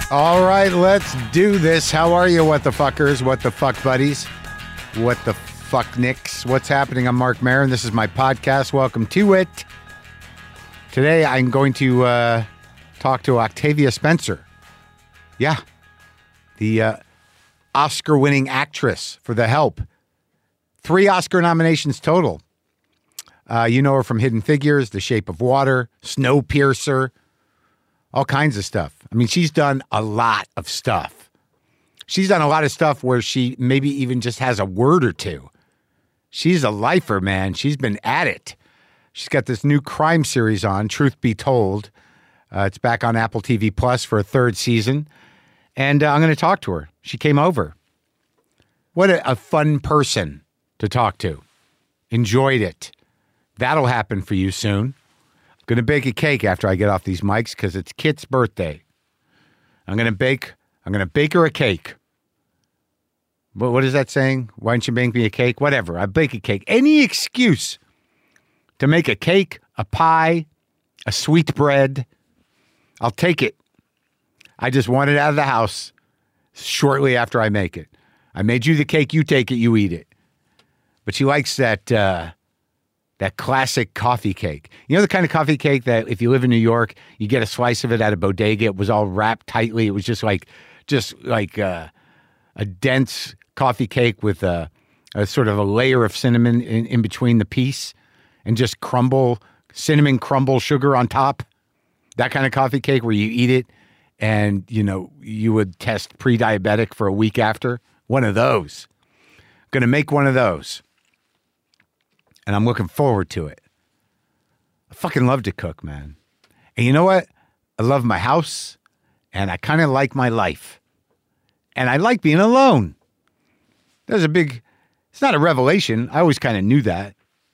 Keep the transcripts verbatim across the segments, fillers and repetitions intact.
All right, let's do this. How are you, what the fuckers, what the fuck buddies, what the fuck nicks? What's happening? I'm Mark Maron. This is my podcast. Welcome to it. Today I'm going to uh, talk to Octavia Spencer. Yeah, the uh, Oscar-winning actress for The Help. Three Oscar nominations total. Uh, you know her from Hidden Figures, The Shape of Water, Snowpiercer, all kinds of stuff. I mean, she's done a lot of stuff. She's done a lot of stuff where she maybe even just has a word or two. She's a lifer, man. She's been at it. She's got this new crime series on, Truth Be Told. Uh, it's back on Apple T V Plus for a third season. And uh, I'm going to talk to her. She came over. What a, a fun person to talk to. Enjoyed it. That'll happen for you soon. I'm going to bake a cake after I get off these mics because it's Kit's birthday. I'm going to bake, I'm going to bake her a cake. What, what is that saying? Why don't you make me a cake? Whatever. I bake a cake. Any excuse to make a cake, a pie, a sweet bread, I'll take it. I just want it out of the house shortly after I make it. I made you the cake, you take it, you eat it. But she likes that uh, that classic coffee cake. You know the kind of coffee cake that if you live in New York, you get a slice of it at a bodega. It was all wrapped tightly. It was just like just like uh, a dense coffee cake with a, a sort of a layer of cinnamon in, in between the piece and just crumble, cinnamon crumble sugar on top. That kind of coffee cake where you eat it and, you know, you would test pre-diabetic for a week after. One of those. Going to make one of those. And I'm looking forward to it. I fucking love to cook, man. And you know what? I love my house, and I kind of like my life. And I like being alone. There's a big, it's not a revelation. I always kind of knew that.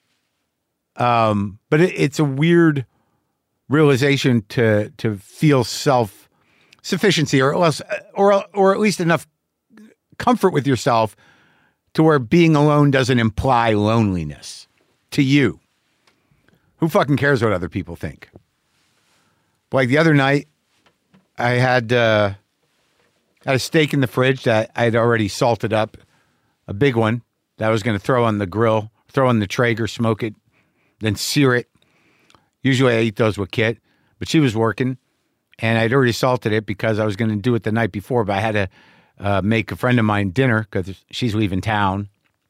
Um, but it, it's a weird realization to to feel self-sufficiency or else, or or at least enough comfort with yourself to where being alone doesn't imply loneliness to you. Who fucking cares what other people think? Like the other night, I had uh, had a steak in the fridge that I had already salted up, a big one that I was going to throw on the grill, throw on the Traeger, smoke it, then sear it. Usually I eat those with Kit, but she was working, and I'd already salted it because I was going to do it the night before, but I had to uh, make a friend of mine dinner because she's leaving town,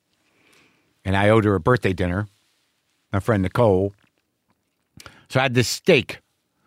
and I owed her a birthday dinner, my friend Nicole. So I had this steak,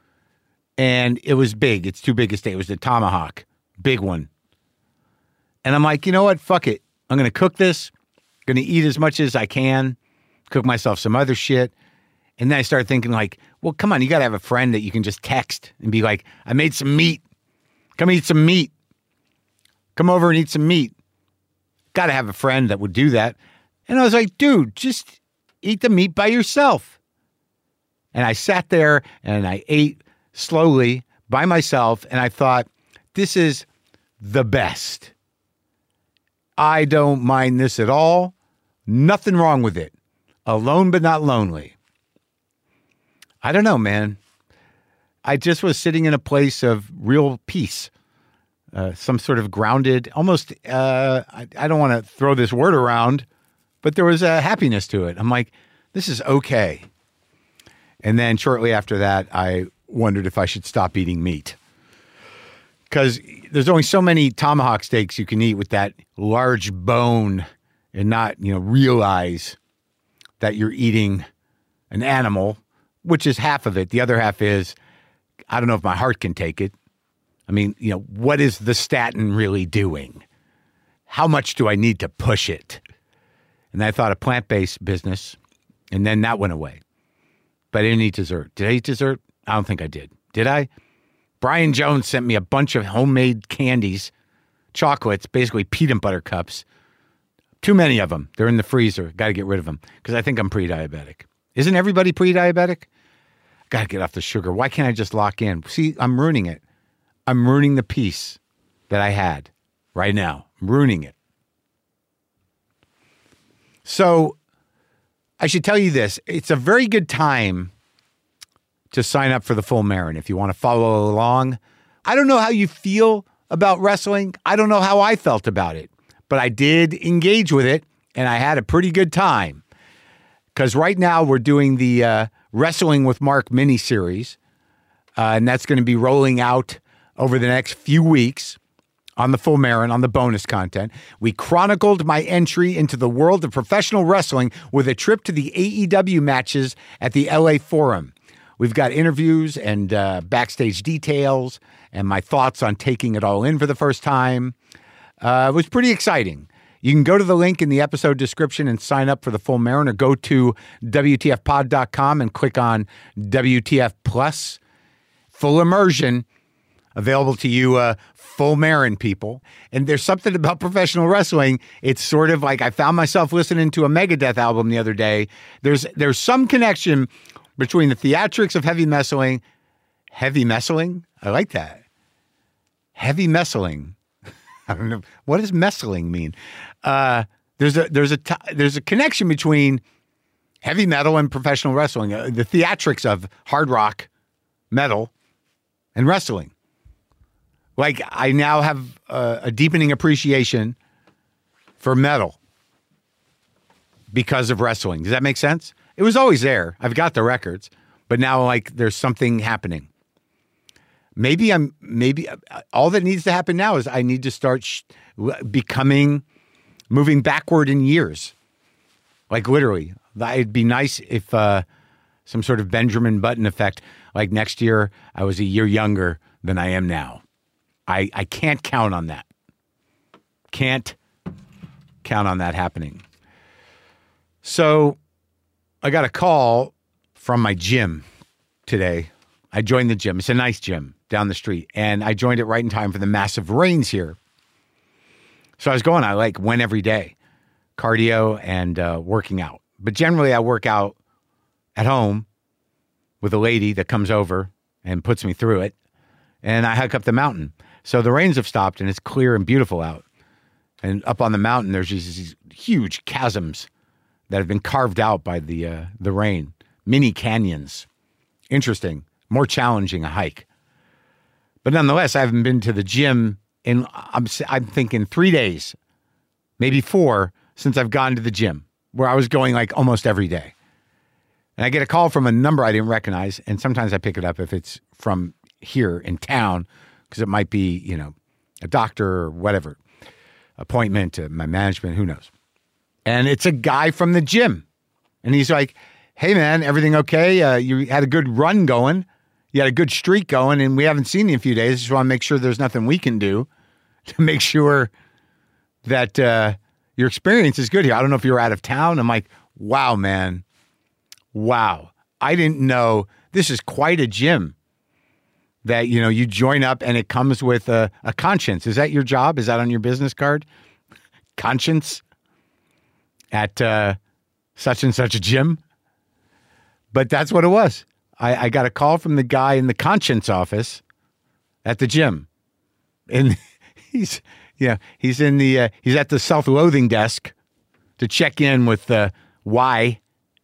and it was big. It's too big a steak. It was the tomahawk, big one. And I'm like, you know what? Fuck it. I'm going to cook this. Going to eat as much as I can, cook myself some other shit. And then I started thinking like, well, come on, you got to have a friend that you can just text and be like, I made some meat. Come eat some meat. Come over and eat some meat. Got to have a friend that would do that. And I was like, dude, just eat the meat by yourself. And I sat there and I ate slowly by myself. And I thought, this is the best. I don't mind this at all. Nothing wrong with it. Alone but not lonely. I don't know, man. I just was sitting in a place of real peace. Uh, some sort of grounded, almost, uh, I, I don't want to throw this word around, but there was a happiness to it. I'm like, this is okay. And then shortly after that, I wondered if I should stop eating meat. Because there's only so many tomahawk steaks you can eat with that large bone and not, you know, realize that you're eating an animal, which is half of it. The other half is, I don't know if my heart can take it. I mean, you know, what is the statin really doing? How much do I need to push it? And I thought a plant-based business, and then that went away. But I didn't eat dessert. Did I eat dessert? I don't think I did. Did I? Brian Jones sent me a bunch of homemade candies, chocolates, basically peanut butter cups. Too many of them. They're in the freezer. Got to get rid of them because I think I'm pre-diabetic. Isn't everybody pre-diabetic? Got to get off the sugar. Why can't I just lock in? See, I'm ruining it. I'm ruining the peace that I had right now. I'm ruining it. So I should tell you this. It's a very good time to sign up for the Full Maron if you want to follow along. I don't know how you feel about wrestling. I don't know how I felt about it, but I did engage with it, and I had a pretty good time. Because right now we're doing the uh, Wrestling with Mark miniseries, uh, and that's going to be rolling out over the next few weeks on the Full Marin, on the bonus content. We chronicled my entry into the world of professional wrestling with a trip to the A E W matches at the L A Forum. We've got interviews and uh, backstage details and my thoughts on taking it all in for the first time. Uh, it was pretty exciting. You can go to the link in the episode description and sign up for the Full Marin, or go to W T F pod dot com and click on W T F Plus. Full immersion, available to you uh, Full Marin people. And there's something about professional wrestling. It's sort of like I found myself listening to a Megadeth album the other day. There's there's some connection between the theatrics of heavy messling. Heavy messling? I like that. Heavy messling. I don't know. What does messling mean? Uh, there's a there's a t- there's a connection between heavy metal and professional wrestling. Uh, the theatrics of hard rock, metal, and wrestling. Like, I now have a, a deepening appreciation for metal because of wrestling. Does that make sense? It was always there. I've got the records, but now, like, there's something happening. Maybe I'm, maybe all that needs to happen now is I need to start sh- becoming, moving backward in years. Like, literally. It'd be nice if uh, some sort of Benjamin Button effect, like next year, I was a year younger than I am now. I, I can't count on that. Can't count on that happening. So I got a call from my gym today. I joined the gym. It's a nice gym down the street. And I joined it right in time for the massive rains here. So I was going, I like went every day, cardio and uh, working out. But generally I work out at home with a lady that comes over and puts me through it. And I hike up the mountain. So the rains have stopped and it's clear and beautiful out. And up on the mountain, there's these, these huge chasms that have been carved out by the uh, the rain. Mini canyons. Interesting. More challenging a hike. But nonetheless, I haven't been to the gym in, I'm, I'm thinking three days, maybe four, since I've gone to the gym, where I was going like almost every day. And I get a call from a number I didn't recognize. And sometimes I pick it up if it's from here in town, because it might be, you know, a doctor or whatever, appointment, uh, my management, who knows. And it's a guy from the gym. And he's like, hey, man, everything okay? Uh, you had a good run going. You had a good streak going, and we haven't seen you in a few days. Just want to make sure there's nothing we can do to make sure that uh, your experience is good here. I don't know if you were out of town. I'm like, wow, man. Wow. I didn't know. This is quite a gym. That, you know, you join up and it comes with a, a conscience. Is that your job? Is that on your business card? Conscience at uh, such and such a gym. But that's what it was. I, I got a call from the guy in the conscience office at the gym. And he's, yeah, he's in the, uh, he's at the self-loathing desk to check in with uh, why.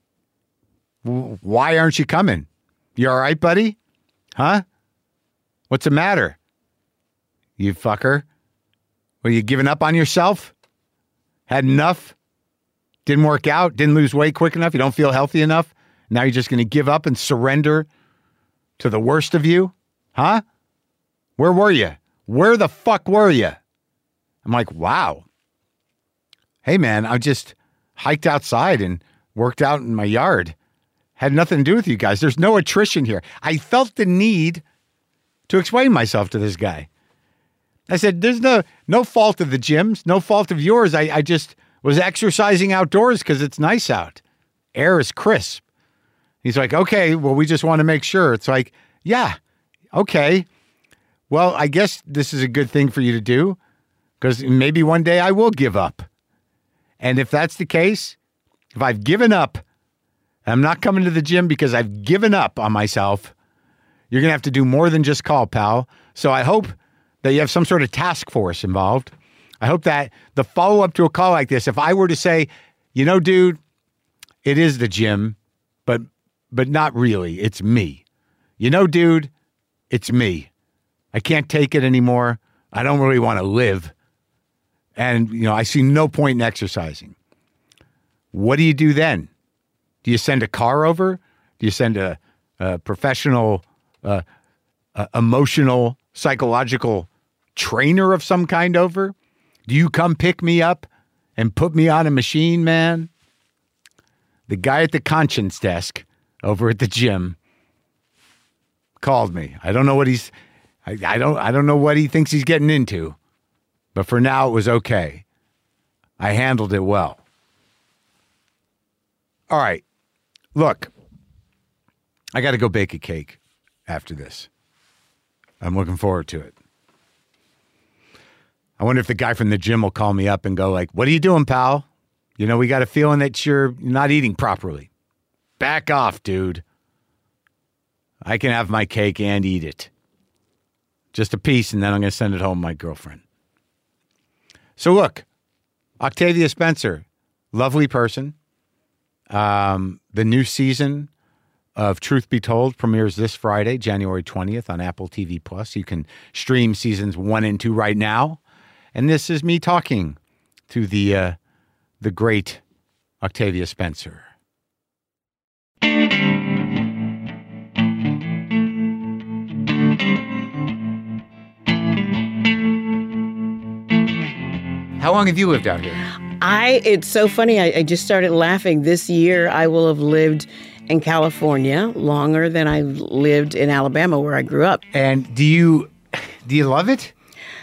Why aren't you coming? You all right, buddy? Huh? What's the matter? You fucker. Were you giving up on yourself? Had enough? Didn't work out? Didn't lose weight quick enough? You don't feel healthy enough? Now you're just going to give up and surrender to the worst of you? Huh? Where were you? Where the fuck were you? I'm like, wow. Hey, man, I just hiked outside and worked out in my yard. Had nothing to do with you guys. There's no attrition here. I felt the need to explain myself to this guy. I said, there's no no fault of the gyms, no fault of yours. I, I just was exercising outdoors because it's nice out. Air is crisp. He's like, okay, well, we just want to make sure. It's like, yeah, okay. Well, I guess this is a good thing for you to do because maybe one day I will give up. And if that's the case, if I've given up, I'm not coming to the gym because I've given up on myself, you're going to have to do more than just call, pal. So I hope that you have some sort of task force involved. I hope that the follow-up to a call like this, if I were to say, you know, dude, it is the gym, but but not really. It's me. You know, dude, it's me. I can't take it anymore. I don't really want to live. And, you know, I see no point in exercising. What do you do then? Do you send a car over? Do you send a, a professional, uh, uh, emotional, psychological trainer of some kind over? Do you come pick me up and put me on a machine, man? The guy at the conscience desk over at the gym called me. I don't know what he's, I, I don't, I don't know what he thinks he's getting into. But for now, it was okay. I handled it well. All right. Look, I got to go bake a cake after this. I'm looking forward to it. I wonder if the guy from the gym will call me up and go like, what are you doing, pal? You know, we got a feeling that you're not eating properly. Back off, dude. I can have my cake and eat it. Just a piece, and then I'm going to send it home to my girlfriend. So look, Octavia Spencer, lovely person. Um, the new season of Truth Be Told premieres this Friday, January twentieth on Apple T V Plus. You can stream seasons one and two right now. And this is me talking to the uh, the great Octavia Spencer. How long have you lived out here? I, it's so funny. I, I just started laughing. This year, I will have lived in California longer than I lived in Alabama, where I grew up. And do you, do you love it?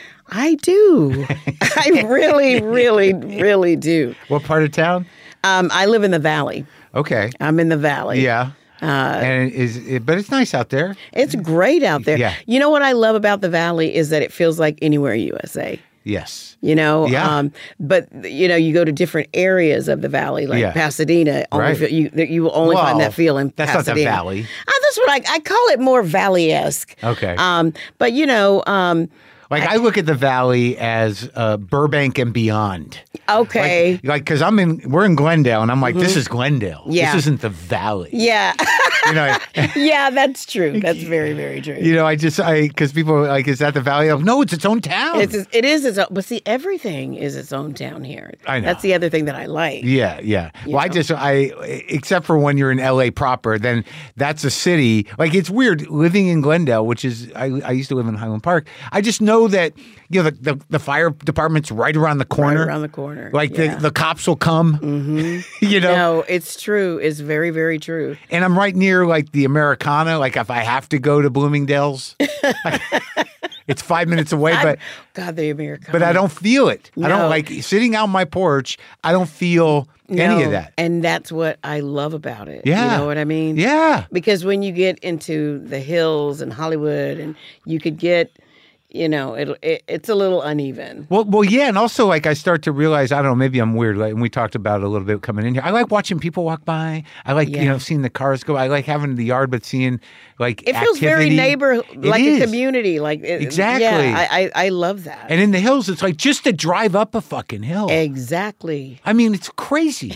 I do. I really, really, really do. What part of town? Um, I live in the Valley. Okay. I'm in the Valley. Yeah. Uh, and is it, but it's nice out there. It's great out there. Yeah. You know what I love about the Valley is that it feels like anywhere U S A. Yes. You know, yeah. um, but, you know, you go to different areas of the Valley, like yeah. Pasadena. Only right. feel, you, you will only well, find that feel in that's Pasadena. That's not the Valley. Uh, that's what I, I call it more Valley-esque. Okay. Um, but, you know... Um, Like, I, I look at the Valley as uh, Burbank and beyond. Okay. Like, because like, I'm in, we're in Glendale, and I'm like, mm-hmm. this is Glendale. Yeah. This isn't the Valley. Yeah. You know. Yeah, that's true. That's very, very true. You know, I just, I, because people are like, is that the Valley? I'm like, no, it's its own town. It's, it is its own, but see, everything is its own town here. I know. That's the other thing that I like. Yeah, yeah. You well, know? I just, I, except for when you're in L A proper, then that's a city. Like, it's weird living in Glendale, which is, I, I used to live in Highland Park. I just know that, you know, the, the, the fire department's right around the corner. Right around the corner. Like, yeah. the, the cops will come. Mm-hmm. You know? No, it's true. It's very, very true. And I'm right near, like, the Americana. Like, if I have to go to Bloomingdale's, like, it's five minutes away. I, but God, the Americana. But I don't feel it. No. I don't, like, sitting out my porch, I don't feel no. any of that. And that's what I love about it. Yeah. You know what I mean? Yeah. Because when you get into the hills and Hollywood, and you could get... You know, it, it it's a little uneven. Well, well, yeah, and also like I start to realize, I don't know, maybe I'm weird. Like, and we talked about it a little bit coming in here. I like watching people walk by. I like yeah. you know seeing the cars go. I like having the yard, but seeing like it feels activity. very neighbor, like is. a community. Like it, exactly. Yeah, I, I I love that. And in the hills, it's like just to drive up a fucking hill. Exactly. I mean, it's crazy.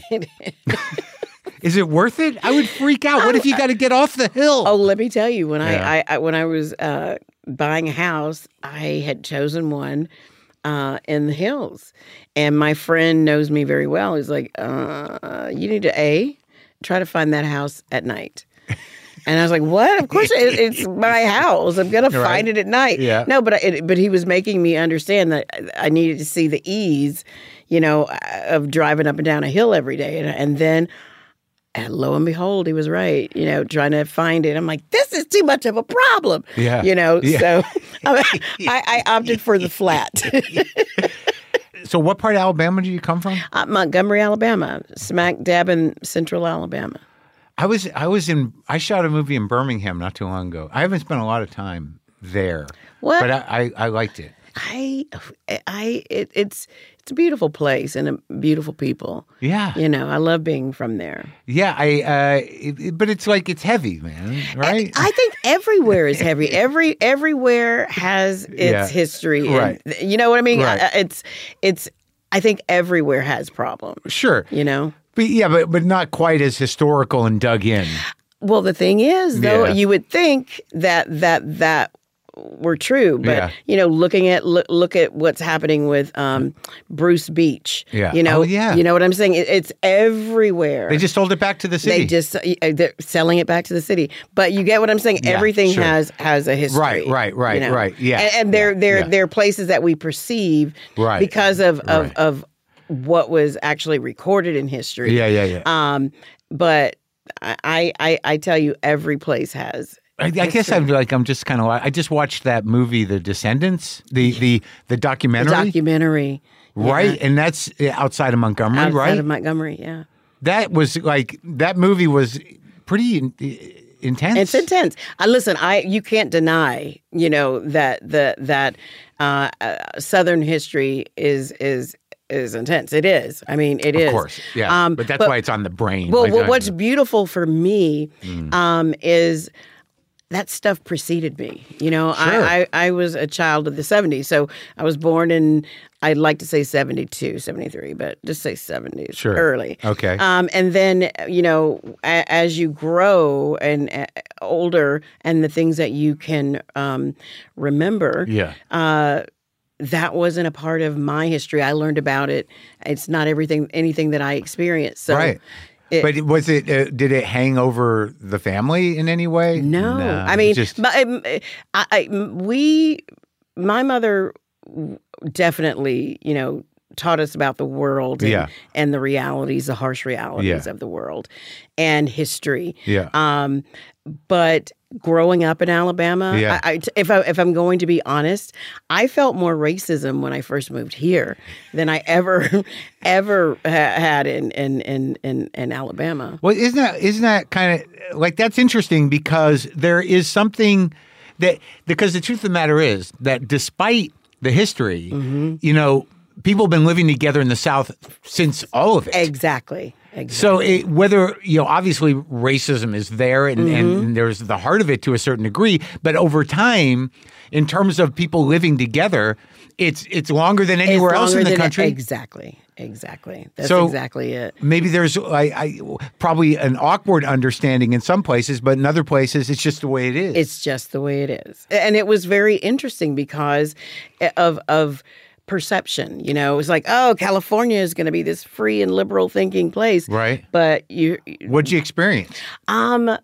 Is it worth it? I would freak out. What if you got to get off the hill? Oh, let me tell you, when yeah. I, I when I was uh, buying a house, I had chosen one uh, in the hills, and my friend knows me very well. He's like, uh, "You need to a try to find that house at night." And I was like, "What? Of course, it, it's my house. I'm gonna right. find it at night." Yeah. No, but I, it, but he was making me understand that I needed to see the ease, you know, of driving up and down a hill every day, and, and then. And lo and behold, he was right, you know, trying to find it. I'm like, this is too much of a problem. Yeah. You know, yeah. so I, I opted for the flat. So what part of Alabama do you come from? Uh, Montgomery, Alabama, smack dab in central Alabama. I was I was in I shot a movie in Birmingham not too long ago. I haven't spent a lot of time there. What? But I, I, I liked it. I, I, it, it's it's a beautiful place and a beautiful people. Yeah, you know, I love being from there. Yeah, I. Uh, it, it, but it's like it's heavy, man. Right? And I think everywhere is heavy. Every everywhere has its yeah. history. Right. And, you know what I mean? Right. It's it's. I think everywhere has problems. Sure. You know. But yeah, but but not quite as historical and dug in. Well, the thing is, though, yeah. you would think that that that. were true. But Yeah. you know, looking at look, look at what's happening with um, Bruce Beach. Yeah. You know. Oh, yeah. You know what I'm saying? It, it's everywhere. They just sold it back to the city. They just uh, they're selling it back to the city. But you get what I'm saying? Yeah, Everything sure. has has a history. Right, right, right, you know? right. Yeah. And, and they're yeah, they're yeah. they're places that we perceive Right. because of of, Right. of what was actually recorded in history. Yeah, yeah, yeah. Um, but I I I tell you, every place has. I, I guess I'm like I'm just kind of I just watched that movie, The Descendants, the the the documentary, The documentary, right? yeah. And that's outside of Montgomery, outside right? of Montgomery, yeah. That was like that movie was pretty in, intense. It's intense. I listen. I you can't deny, you know, that the that uh, uh, Southern history is is is intense. It is. I mean, it is. Of course, yeah. Um, but that's why it's on the brain. Well, Like, well uh, what's beautiful for me Mm. um, is. That stuff preceded me. You know, Sure. I, I, I was a child of the seventies. So I was born in, I'd like to say seventy-two, seventy-three, but just say seventies, Sure. early. Okay. Um, and then, you know, a, as you grow and uh, older and the things that you can um, remember, yeah. uh, that wasn't a part of my history. I learned about it. It's not everything, anything that I experienced. So Right. it- but was it? Uh, did it hang over the family in any way? No, Nah, I mean, just my, um, I, I, we, my mother definitely, you know, taught us about the world and, Yeah. and the realities, the harsh realities Yeah. of the world and history. yeah. Um, but growing up in Alabama, Yeah. I, I, if I, if I'm going to be honest, I felt more racism when I first moved here than I ever, ever ha- had in, in, in, in, in Alabama. Well, isn't that isn't that kind of like that's interesting because there is something that because the truth of the matter is that despite the history, Mm-hmm. you know, people have been living together in the South since all of it. Exactly. Exactly. So it, whether, you know, obviously racism is there and, Mm-hmm. and there's the heart of it to a certain degree, but over time, in terms of people living together, it's it's longer than anywhere It's else in longer the than- country. Exactly. Exactly. That's So- exactly it. Maybe there's I, I, probably an awkward understanding in some places, but in other places, it's just the way it is. It's just the way it is. And it was very interesting because of of perception. You know, it's like, oh, California is going to be this free and liberal thinking place. Right. But you What'd you experience? um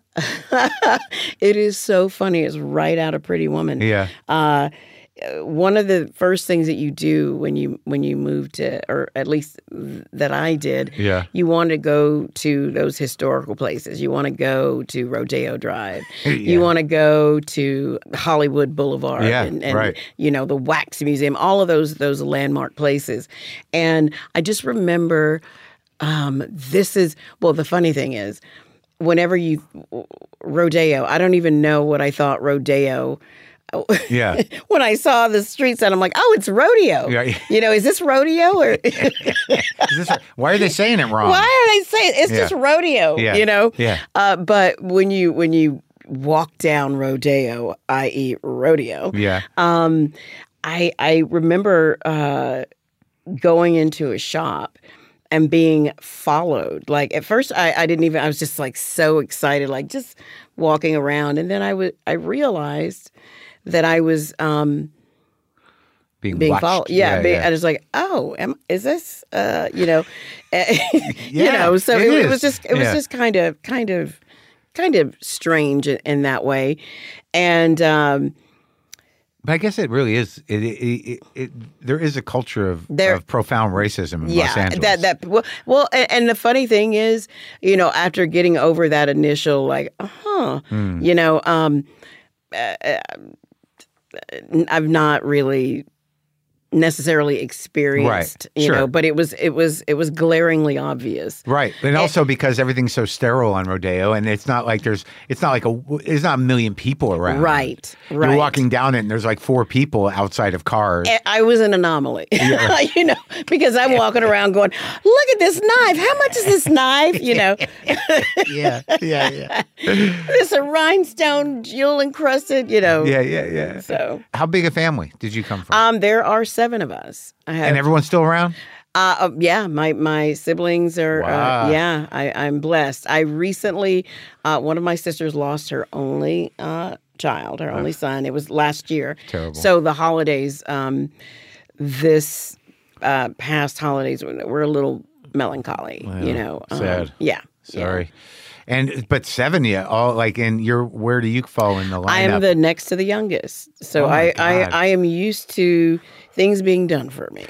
it is so funny. It's right out of Pretty Woman. Yeah. Uh one of the first things that you do when you when you move to, or at least that I did, Yeah. you want to go to those historical places. You want to go to Rodeo Drive. Yeah. You want to go to Hollywood Boulevard Yeah, and, and right. you know, the Wax Museum, all of those those landmark places. And I just remember um, this is, well, the funny thing is, whenever you, rodeo, I don't even know what I thought rodeo Yeah. when I saw the street sign, I'm like, oh, it's rodeo. Yeah. You know, is this rodeo or Is this, why are they saying it wrong? why are they saying it's Yeah. just rodeo? Yeah. You know? Yeah. Uh, but when you when you walk down rodeo, that is rodeo, Yeah. um, I I remember uh, going into a shop and being followed. Like at first I, I didn't even I was just like so excited, like just walking around. And then I would I realized that I was um, being being watched. followed. Yeah, being, yeah. I was like, oh, am, is this? Uh, you know, you Yeah, know. So it it, it is. was just it was Yeah. just kind of kind of kind of strange in, in that way, and um, But I guess it really is. It, it, it, it, there is a culture of, There- of profound racism in yeah, Los Angeles. that that well, well, and, and the funny thing is, you know, after getting over that initial like, uh huh, Hmm. you know, um, uh, uh, I've not really necessarily experienced, you sure. know, but it was it was it was glaringly obvious. Right, and also because everything's so sterile on rodeo, and it's not like there's, it's not like a, it's not a million people around. Right, right. You're walking down it, and there's like four people outside of cars. I- I was an anomaly, you know, because I'm walking around going, "Look at this knife! How much is this knife?" You know, yeah, yeah, yeah, this a rhinestone jewel encrusted, you know. yeah, yeah, yeah. So, How big a family did you come from? um, there are seven of us. I have and everyone's still around? Uh, uh, yeah, my my siblings are. Wow. Uh, yeah, I, I'm blessed. I recently, uh, one of my sisters lost her only uh, child, our only son. It was last year. Terrible. So the holidays, um, this uh, past holidays, were a little melancholy. Well, you know, um, sad. yeah. Sorry. Yeah. And but seven, yeah, all like, and you're where do you fall in the lineup? I am the next to the youngest, so Oh my I, I God. I am used to things being done for me.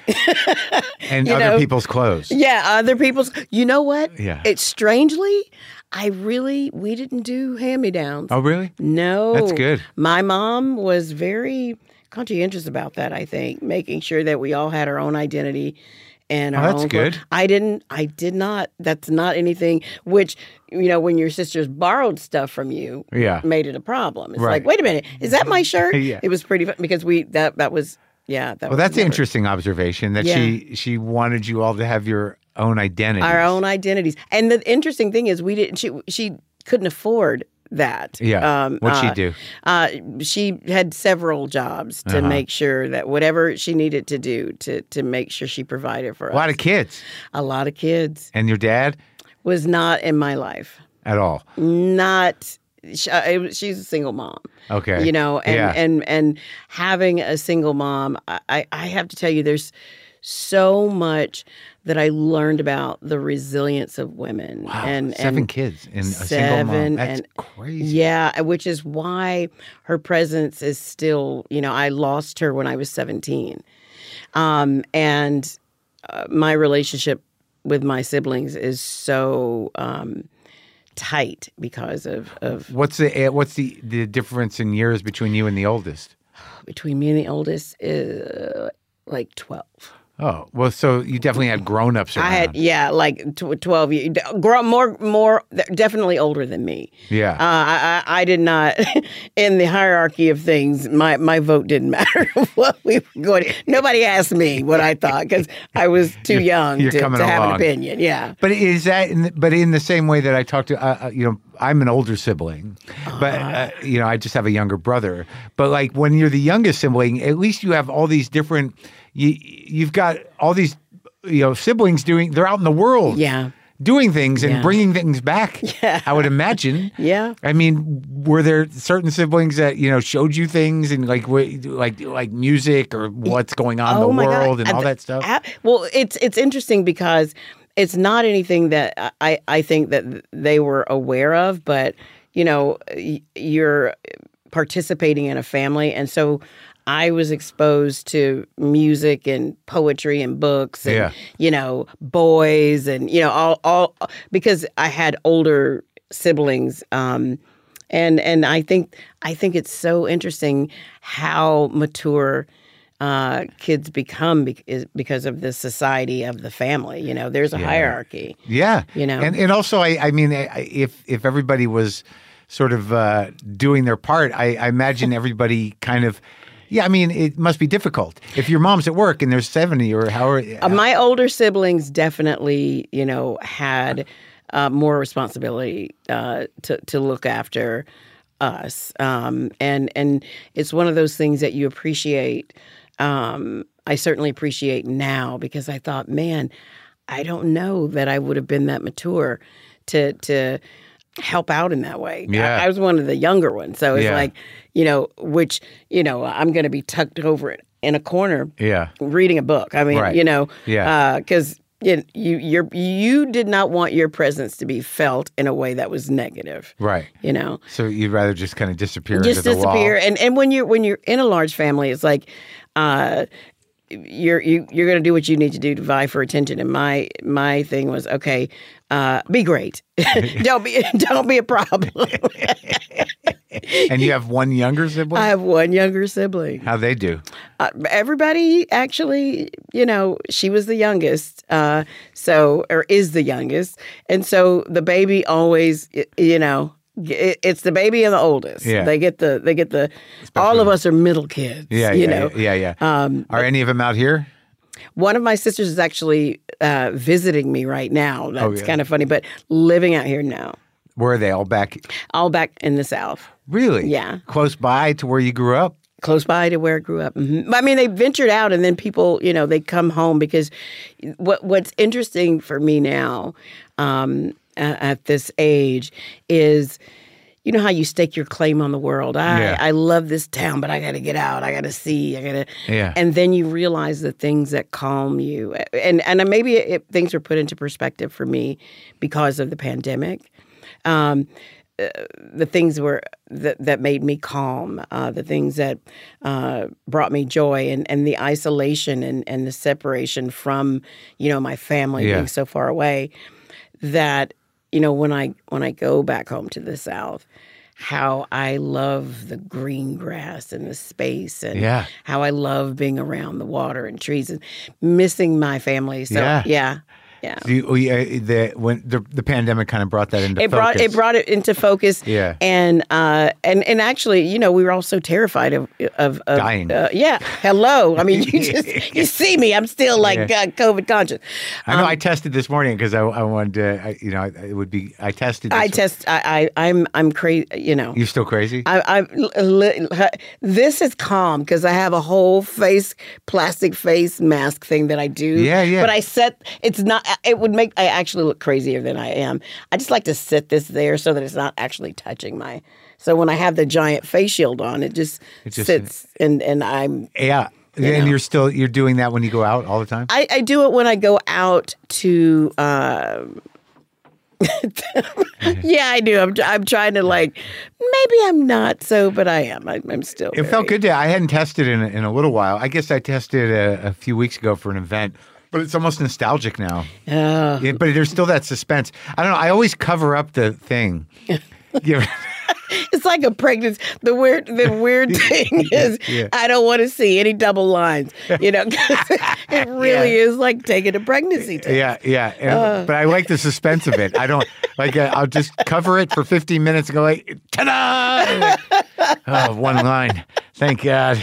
and you other know, people's clothes. Yeah, other people's. You know what? Yeah. It's strangely, I really we didn't do hand-me-downs. Oh, really? No, That's good. My mom was very conscientious about that. I think making sure that we all had our own identity. And Oh, our that's own clothes. good. I didn't. I did not. That's not anything. Which you know, when your sisters borrowed stuff from you, Yeah. made it a problem. It's Right. like, wait a minute, is that my shirt? Yeah. It was pretty fun because we that that was yeah. That Well, was that's an never- interesting observation that Yeah. she she wanted you all to have your own identity. Our own identities. And the interesting thing is, we didn't. She she couldn't afford that. Yeah. Um, What'd she uh, do? Uh, she had several jobs to Uh-huh. make sure that whatever she needed to do to to make sure she provided for A us. lot of kids. A lot of kids And your dad was not in my life. at all. Not. She, uh, it was- she's a single mom. Okay. You know, and Yeah. and and having a single mom, I I have to tell you, there's so much that I learned about the resilience of women. Wow. and seven and kids and a single mom. seven That's and- crazy. Yeah, which is why her presence is still, you know, I lost her when I was seventeen. Um, and uh, my relationship with my siblings is so um, tight because of, of What's the eh, what's the the difference in years between you and the oldest? between me and the oldest is like twelve. Oh, well, so you definitely had grown-ups around. I had, yeah, like tw- twelve years. Grow, more, more, definitely older than me. Yeah. Uh, I, I, I did not, in the hierarchy of things, my, my vote didn't matter what we were going. Nobody asked me what I thought because I was too young you're to, coming to have an along. opinion. Yeah. But is that? In the, but in the same way that I talked to, uh, uh, you know, I'm an older sibling, but uh, you know, I just have a younger brother. But like when you're the youngest sibling, at least you have all these different. You you've got all these, you know, siblings doing. They're out in the world. Yeah. Doing things and Yeah. bringing things back. Yeah. I would imagine. Yeah. I mean, were there certain siblings that you know showed you things and like wh- like like music or what's going on in Oh the my world God. and all Uh, that stuff? a- Well, it's it's interesting because it's not anything that I, I think that they were aware of, but you know, y- you're participating in a family, and so I was exposed to music and poetry and books and Yeah. you know, boys and you know all all because I had older siblings. Um, and and I think I think it's so interesting how mature uh, kids become bec- is because of the society of the family. You know, there's a Yeah. hierarchy. Yeah, You know? and and also I I mean I- if if everybody was sort of uh, doing their part, I, I imagine everybody kind of. Yeah, I mean, it must be difficult if your mom's at work and there's seventy or however. Uh, my older siblings definitely, you know, had uh, more responsibility uh, to to look after us, um, and and it's one of those things that you appreciate. Um, I certainly appreciate now because I thought, man, I don't know that I would have been that mature to to help out in that way. Yeah. I, I was one of the younger ones, so it's Yeah. like, you know, which you know, I'm going to be tucked over in a corner Yeah, reading a book. I mean, Right. you know, Yeah. because you you you're, you did not want your presence to be felt in a way that was negative. right. You know, So you'd rather just kind of disappear just into the disappear. wall. And and when you're when you're in a large family, it's like. Uh, you're you, you're going to do what you need to do to vie for attention. And my my thing was, okay, uh, be great. don't be don't be a problem. And you have one younger sibling. I have one younger sibling. How they do? Uh, everybody actually, you know, she was the youngest, uh, so or is the youngest, and so the baby always, y- you know, it, it's the baby and the oldest. Yeah. They get the they get the. All of us are middle kids. Yeah, you yeah, know. yeah, yeah. Um, Are any of them out here? One of my sisters is actually uh, visiting me right now. That's yeah. kind of funny, but living out here now, Where are they all back? all back in the South. Really? Yeah. Close by to where you grew up. Close by to where I grew up. hmm I mean, they ventured out, and then people, you know, they come home because what what's interesting for me now, um, a- at this age, is you know how you stake your claim on the world. I, Yeah. I love this town, but I got to get out. I got to see. I got to. Yeah. And then you realize the things that calm you. And and maybe it, things were put into perspective for me because of the pandemic. Um, uh, the things were that, that made me calm, uh, the things that uh, brought me joy, and, and the isolation and, and the separation from, you know, my family Yeah. being so far away, that, you know, when I when I go back home to the South, how I love the green grass and the space, and Yeah. how I love being around the water and trees and missing my family. So Yeah. yeah, yeah. The, we, uh, the when the the pandemic kind of brought that into It focus. brought it brought it into focus. Yeah. And uh and and actually, you know, we were all so terrified of of, of Dying. Uh, yeah. Hello. I mean, you just you see me. I'm still like Yeah. uh, COVID conscious. I know. Um, I tested this morning because I, I wanted to. I, you know, I, it would be. I tested. This I test. I, I I'm I'm crazy. You know. You still crazy? I, I li- this is calm because I have a whole face plastic face mask thing that I do. Yeah, yeah. But I set it's not. It would make I actually look crazier than I am. I just like to sit this there so that it's not actually touching my. So when I have the giant face shield on, it just, It just- sits and and I'm. yeah. You And know. you're still you're doing that when you go out all the time. I, I do it when I go out to. Uh, yeah, I do. I'm I'm trying to like. Maybe I'm not so, but I am. I, I'm still. It felt good to. I hadn't tested in a, in a little while. I guess I tested a, a few weeks ago for an event, but it's almost nostalgic now. Oh. Yeah, but there's still that suspense. I don't know. I always cover up the thing. Yeah. It's like a pregnancy. The weird, the weird thing is, Yeah. I don't want to see any double lines. You know, 'cause it really Yeah. is like taking a pregnancy test. Yeah, yeah. And- Uh. but I like the suspense of it. I don't like. Uh, I'll just cover it for fifteen minutes and go like, ta-da! Oh, one line. Thank God.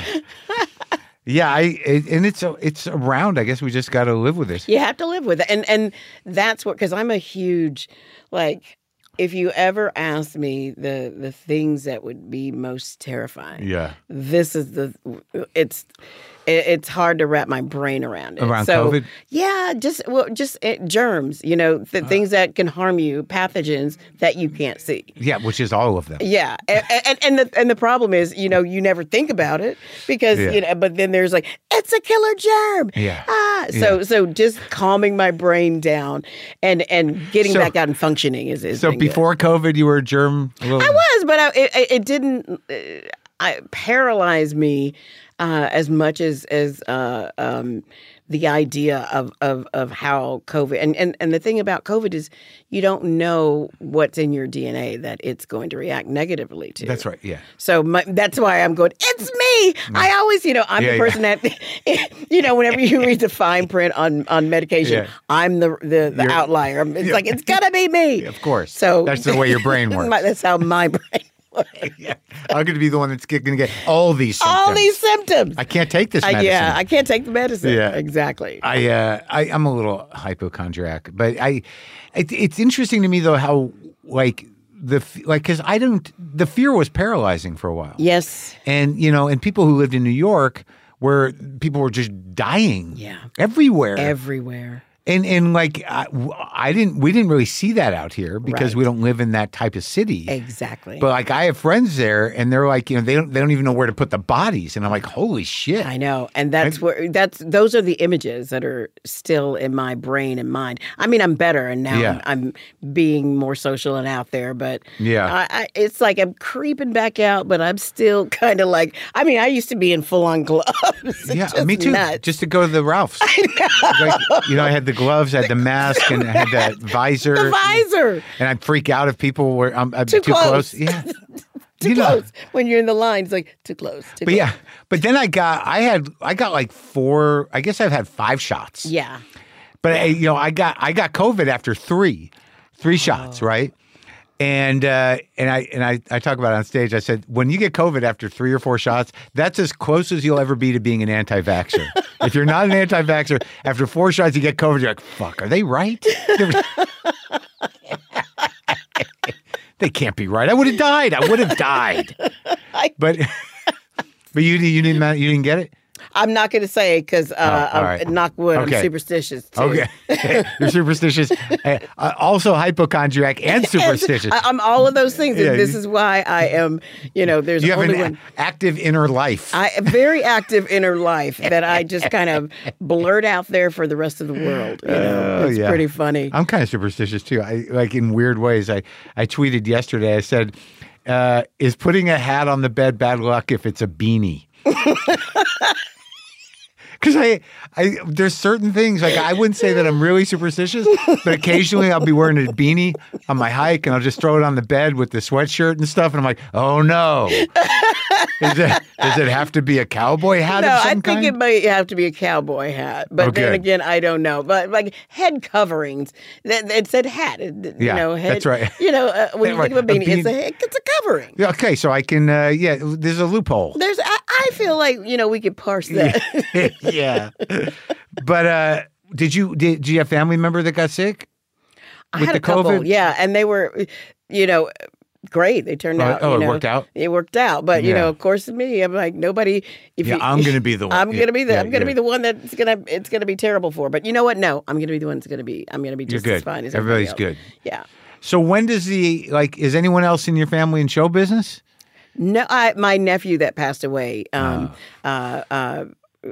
Yeah, I it, and it's it's around. I guess we just got to live with it. You have to live with it, and and that's what because I'm a huge like. If you ever ask me the the things that would be most terrifying, Yeah. this is the it's it, it's hard to wrap my brain around it. Around so, COVID? Yeah, just well, just uh, germs. You know, the things that can harm you, pathogens that you can't see. Yeah, which is all of them. Yeah, and and, and the and the problem is, you know, you never think about it because Yeah. you know, but then there's like it's a killer germ. Yeah. Ah, so Yeah. so just calming my brain down and and getting So- back out and functioning is is So been good. before COVID, you were a germ. A little, I was, but I, it, it didn't uh, I, paralyze me uh, as much as as uh, um, the idea of, of of how COVID and, and and the thing about COVID is you don't know what's in your D N A that it's going to react negatively to. That's right. Yeah. So my, that's why I'm going, it's me. I always, you know, I'm Yeah, the yeah. person that, you know, whenever you read the fine print on, on medication, Yeah. I'm the the, the You're- outlier. It's Yeah. like, it's got to be me. Of course. So That's the way your brain works. My- that's how my brain works. Yeah. I'm going to be the one that's going to get all these symptoms. All these symptoms. I can't take this I- medicine. yeah, I can't take the medicine. Yeah. Exactly. I, uh, I I'm a little hypochondriac, but I, it, it's interesting to me though how like the f- like because I don't the fear was paralyzing for a while. Yes. And you know, and people who lived in New York where people were just dying. Yeah. Everywhere. Everywhere. And and like I, I didn't we didn't really see that out here because Right. we don't live in that type of city. Exactly. But like I have friends there, and they're like, you know, they don't they don't even know where to put the bodies, and I'm like, holy shit! I know, and that's where that's those are the images that are still in my brain and mind. I mean, I'm better, and now Yeah. I'm, I'm being more social and out there. But Yeah. I, I, it's like I'm creeping back out, but I'm still kind of like. I mean, I used to be in full on gloves. It's Yeah, just me too. nuts. Just to go to the Ralphs. I know. Like, you know, I had the gloves, I had the mask, and I had that visor. the visor And I'd freak out if people were um, uh, Too too, close. Yeah. too You know. close when you're in the line. It's like too close. Too But close. yeah, but then I got, I had, I got like four. I guess I've had five shots. yeah. But I, you know, I got, I got COVID after three, three shots, right? And uh, and I and I, I talk about it on stage. I said, when you get COVID after three or four shots, that's as close as you'll ever be to being an anti-vaxxer. If you're not an anti-vaxxer, after four shots you get COVID, you're like, fuck, are they right? They can't be right. I would have died. I would have died. But but you you didn't you didn't get it? I'm not going to say because uh, Oh, all I'm right. knock wood. Okay. I'm superstitious too. Okay. You're superstitious. Uh, also hypochondriac and superstitious. I, I'm all of those things. Yeah, and this you- is why I am. You know, there's you have only an one. a- active inner life. I a very active inner life that I just kind of blurt out there for the rest of the world. You know, Oh, it's yeah. pretty funny. I'm kind of superstitious too. I like in weird ways. I, I tweeted yesterday. I said, uh, "Is putting a hat on the bed bad luck if it's a beanie?" Because I, I, there's certain things like I wouldn't say that I'm really superstitious, but occasionally I'll be wearing a beanie on my hike and I'll just throw it on the bed with the sweatshirt and stuff, and I'm like, oh no, is it, does it have to be a cowboy hat? No, of I some think kind? it might have to be a cowboy hat, but Okay. then again, I don't know. But like head coverings, that it said hat. It, you Yeah, know, head, that's right. You know, uh, when you Right, think of a a beanie, it's a bean- it's a covering. Yeah, okay, so I can, uh, yeah, there's a loophole. There's, I, I feel like you know we could parse that. yeah. But uh, did you did, did you have a family member that got sick? I with had the a couple, COVID? yeah, and they were, you know, great. They turned Oh, out. oh, you it know, worked out? It worked out, but you Yeah. know, of course, me, I'm like nobody. If Yeah, you, I'm gonna be the one. I'm gonna be the. Yeah, I'm gonna yeah. be the one that's gonna. It's gonna be terrible for. But you know what? No, I'm gonna be the one that's gonna be. I'm gonna be You're just good. as fine as everybody Everybody's else. good. Yeah. So when does the like? Is anyone else in your family in show business? No, I, my nephew that passed away um, Oh. uh, uh,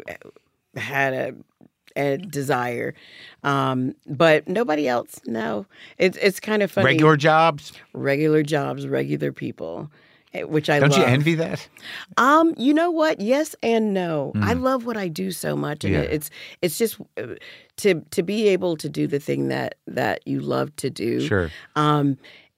had a, a desire, um, but nobody else. No, it's it's kind of funny. Regular jobs? regular jobs, regular people, eh, which I Don't love. you envy that? Um, you know what? Yes and no. I love what I do so much, and Yeah. it- it's it's just uh, to to be able to do the thing that that you love to do. Sure. Um,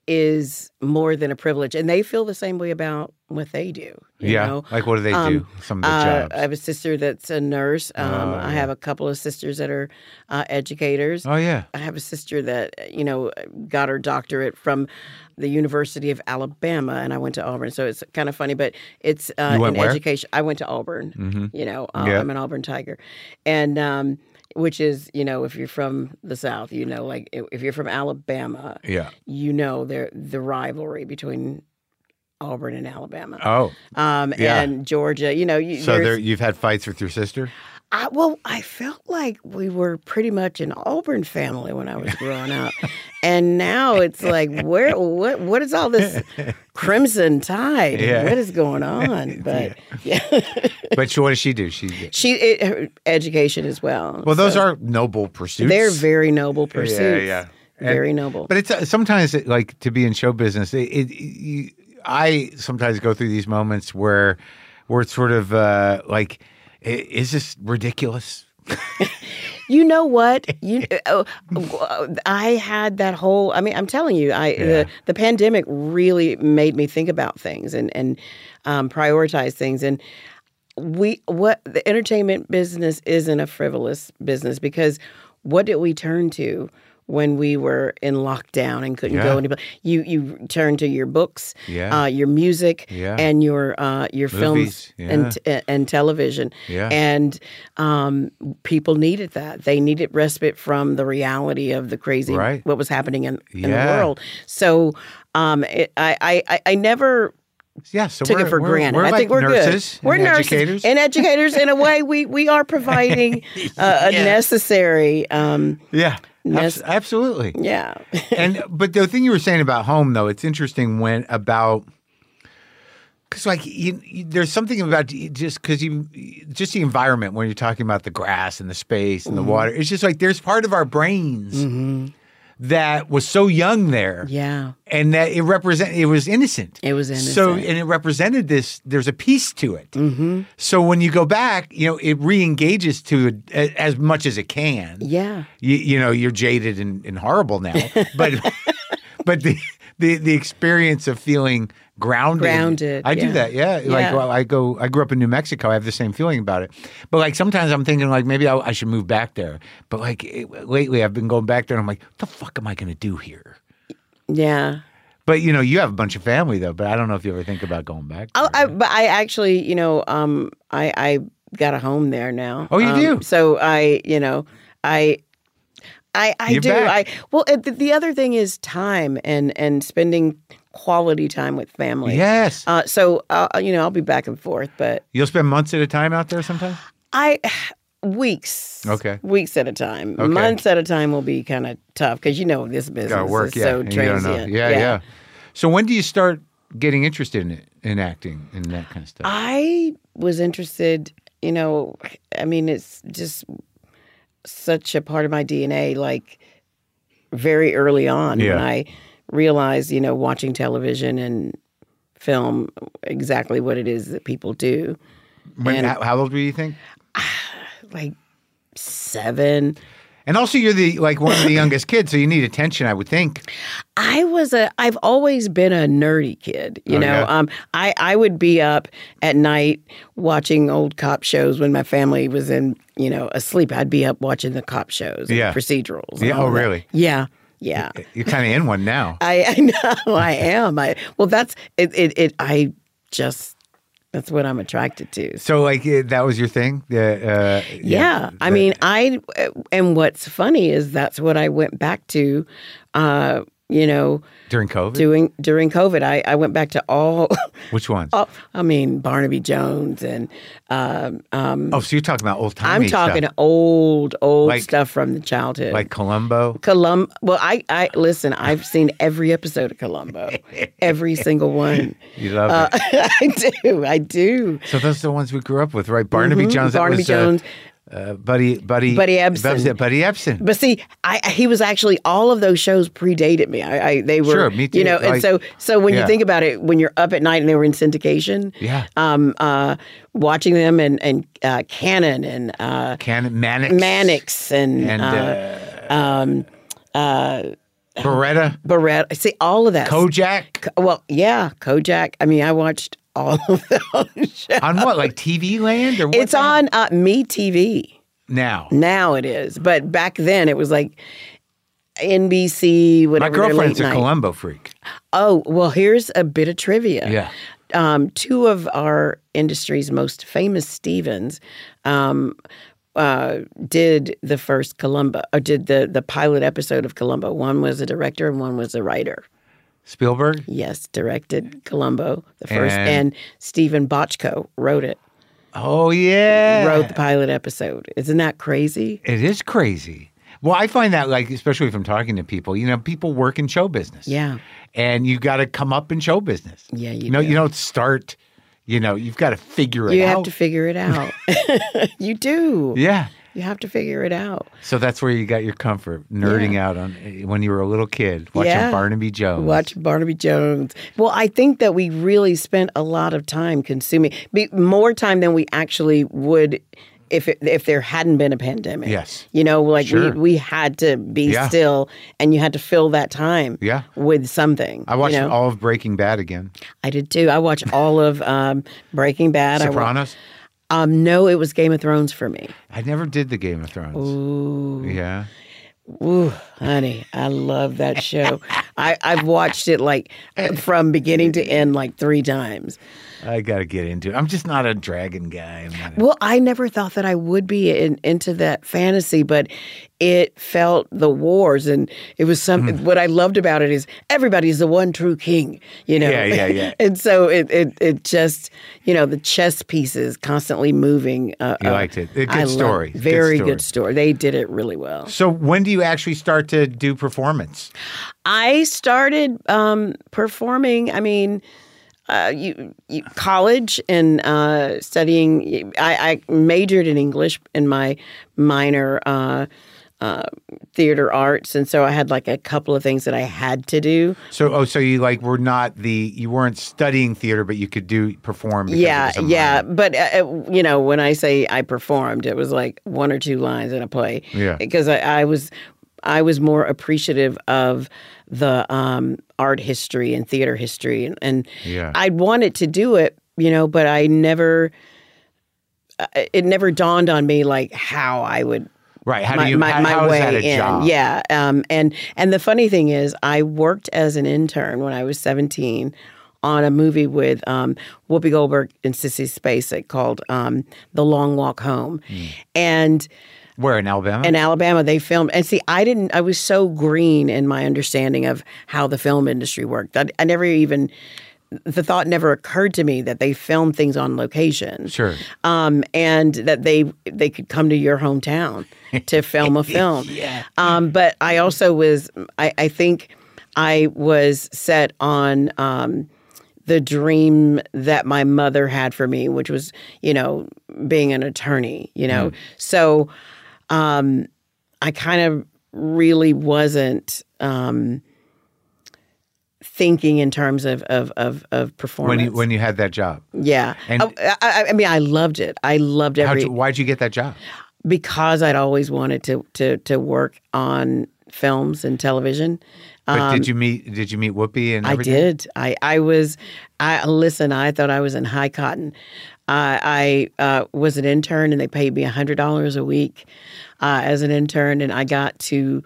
is more than a privilege, and they feel the same way about what they do. You Yeah. know? Like what do they Um, do? Some of the Uh, jobs. I have a sister that's a nurse. Um, Oh, I yeah. have a couple of sisters that are uh, educators. oh yeah. I have a sister that, you know, got her doctorate from the University of Alabama, and I went to Auburn. So it's kind of funny, but it's uh, You went in where? education. I went to Auburn. Mhm. You know, uh, Yeah. I'm an Auburn Tiger. And um, which is, you know, if you're from the South, you know, like i- if you're from Alabama, Yeah. you know, there the rivalry between Auburn and Alabama. Oh. Um, yeah. And Georgia, you know, you, So there's- there you've had fights with your sister? I, well, I felt like we were pretty much an Auburn family when I was growing up, and now it's like, where, what, what is all this Crimson Tide? Yeah. What is going on? But yeah, But she, what does she do? She she it, her education as well. Well, those So are noble pursuits. they're very noble pursuits. yeah. And- very noble. But it's uh, sometimes it, like to be in show business. It, it, you, I sometimes go through these moments where, where it's sort of uh, like, i- is this ridiculous? You know what? You, uh, uh, I had that whole. I mean, I'm telling you, I Yeah. the, the pandemic really made me think about things and and um, prioritize things. And we, what the entertainment business isn't a frivolous business because what did we turn to when we were in lockdown and couldn't Yeah. go anywhere? You you turn to your books, Yeah. uh, your music, Yeah. and your uh, your Movies, films yeah. and t- and television. Yeah. And um, people needed that. They needed respite from the reality of the crazy Right. what was happening in, in the Yeah. world. So um, it, I, I I- I never Yeah, so took we're, it for we're, granted. We're I like think we're nurses good. We're and nurses educators. and educators. In a way, we we are providing uh, a Yeah. necessary. Um, yeah, Nes- abs- absolutely. yeah. And but the thing you were saying about home, though, it's interesting when about because like you, you, there's something about you- just because you just the environment when you're talking about the grass and the space and the Mm-hmm. water. It's just like there's part of our brains that was so young there. Yeah. And that it represent it was innocent. It was So innocent. and it represented this. There's a piece to it. Mm-hmm. So when you go back, you know, it re-engages to it a- as much as it can. Yeah. You, you know, you're jaded and, and horrible now, but but the, the the experience of feeling grounded. Grounded, I do yeah. that. Yeah. Like Yeah. well, I go. I grew up in New Mexico. I have the same feeling about it. But like sometimes I'm thinking like maybe I, I should move back there. But like it, lately I've been going back there and I'm like, what the fuck am I going to do here? Yeah. But you know, you have a bunch of family though. But I don't know if you ever think about going back. Oh, there. I, but I actually, you know, um, I I got a home there now. Oh, you Um, do? So I, you know, I. I, I You're do. back. I well. uh, The, the other thing is time and and spending quality time with family. Yes. Uh, so uh, you know, I'll be back and forth, but You'll spend months at a time out there sometimes. I weeks. Okay. Weeks at a time. Okay. Months at a time will be kind of tough because you know this business Gotta work, is yeah. so and you don't know. transient. Yeah, yeah, So when do you start getting interested in it, in acting and that kind of stuff? I was interested, you know, I mean, it's just such a part of my D N A, like very early on Yeah. when I realized, you know, watching television and film exactly what it is that people do. When, and- how, how old were you, think? Like seven. And also, you're the like one of the youngest kids, so you need attention, I would think. I was a. I've always been a nerdy kid. You Oh, know, yeah? um, I I would be up at night watching old cop shows when my family was in, you know, asleep. I'd be up watching the cop shows, and Yeah. procedurals. and Yeah, all oh, that. really? Yeah, yeah. You're kind of in one now. I, I know I am. I well, that's it. It. it I just that's what I'm attracted to. So, like, uh, that was your thing? Uh, uh, Yeah, I that- mean, I and what's funny is that's what I went back to. Uh, you know, during COVID? doing during COVID, I, I went back to all. Which ones? all I mean, Barnaby Jones and um, um, Oh, so you're talking about old I'm timey talking stuff. old old Like- stuff from the childhood. Like Columbo? Colum. Well, I I listen. I've seen every episode of Columbo, every single one. You love Uh, it. I do. I do. So those are the ones we grew up with, right? Barnaby Mhm, Jones. that Barnaby was, uh, Jones. Uh, Buddy, Buddy, Buddy Ebsen. Buddy, Buddy Ebsen. But see, I he was actually all of those shows predated me. I, I they were, Sure, me too. you know, and Like- so so when yeah. you think about it, when you're up at night and they were in syndication, Yeah. um, uh, watching them and and uh, Cannon and uh, Can Mannix. Mannix and, And uh, uh, um, uh, Beretta. Barrett. See all of that. Kojak. Co- well, yeah, Kojak. I mean, I watched all of those shows. On what, like T V Land? Or what It's the hell? on uh, Me T V. Now. Now it is, but back then it was like N B C, My whatever. their girlfriend's late a night. Columbo freak. Oh, well, here's a bit of trivia. Yeah. Um, two of our industry's most famous Stevens um, uh, did the first Columbo, or did the, the pilot episode of Columbo. One was a director and one was a writer. Spielberg? Yes, directed Columbo, the first. And- And, Stephen Bochco wrote it, Oh, yeah. wrote the pilot episode. Isn't that crazy? It is crazy. Well, I find that, like, especially if I'm talking to people, you know, people work in show business. Yeah. And you got to come up in show business. Yeah, you know, do. you don't start, you know, you've got to figure it You out. have to figure it out. You do. Yeah. You have to figure it out. So that's where you got your comfort, nerding Yeah. out on when you were a little kid, watching Yeah. Barnaby Jones. Watch Barnaby Jones. Well, I think that we really spent a lot of time consuming, be, more time than we actually would if it, if there hadn't been a pandemic. Yes. You know, like Sure. we, we had to be Yeah. still, and you had to fill that time Yeah. with something. I watched you know? all of Breaking Bad again. I did too. I watched all of um, Breaking Bad. I wa- Sopranos. um, no, it was Game of Thrones for me. I never did the Game of Thrones. Ooh. Yeah. Ooh, honey, I love that show. I, I've watched it like from beginning to end like three times. I got to get into it. I'm just not a dragon guy. I'm not a- Well, I never thought that I would be in, into that fantasy, but it felt the wars, and it was something. Mm. What I loved about it is everybody's the one true king, you know. Yeah, yeah, yeah. and so it, it, it just, you know, the chess pieces constantly moving. Uh, You uh, liked it. A good I loved story. it. Good Very story. good story. They did it really well. So when do you actually start to do performance? I started um, performing. I mean, uh, you, you, college and uh, studying. I, I majored in English in my minor, uh, uh, theater arts, and so I had like a couple of things that I had to do. So oh, so you like were not the you weren't studying theater, but you could do perform. because it Yeah, was a yeah, minor. but uh, you know, when I say I performed, it was like one or two lines in a play. Yeah. because I, I was, I was more appreciative of the um, art history and theater history, and, and Yeah. I wanted to do it, you know, but I never, uh, it never dawned on me like how I would. Right. How my, do you? my, how, my how is way that a in? job? Yeah, um, and and the funny thing is, I worked as an intern when I was seventeen on a movie with um, Whoopi Goldberg and Sissy Spacek called um, "The Long Walk Home," Hmm. and Where in Alabama? in Alabama they filmed. And see, I didn't. I was so green in my understanding of how the film industry worked. I, I never even the thought never occurred to me that they filmed things on location. Sure. Um, and that they they could come to your hometown to film a film. Yeah. Um, but I also was, I, I think I was set on um, the dream that my mother had for me, which was, you know, being an attorney, you know. Mm. So um, I kind of really wasn't um, thinking in terms of of of, of performance. When you when you had that job. Yeah. And I, I, I mean, I loved it. I loved every... You, why'd you get that job? Because I'd always wanted to to to work on films and television. But um, did you meet did you meet Whoopi and I everything? did. I I was I listen, I thought I was in high cotton. Uh, I uh, was an intern and they paid me one hundred dollars a week uh, as an intern, and I got to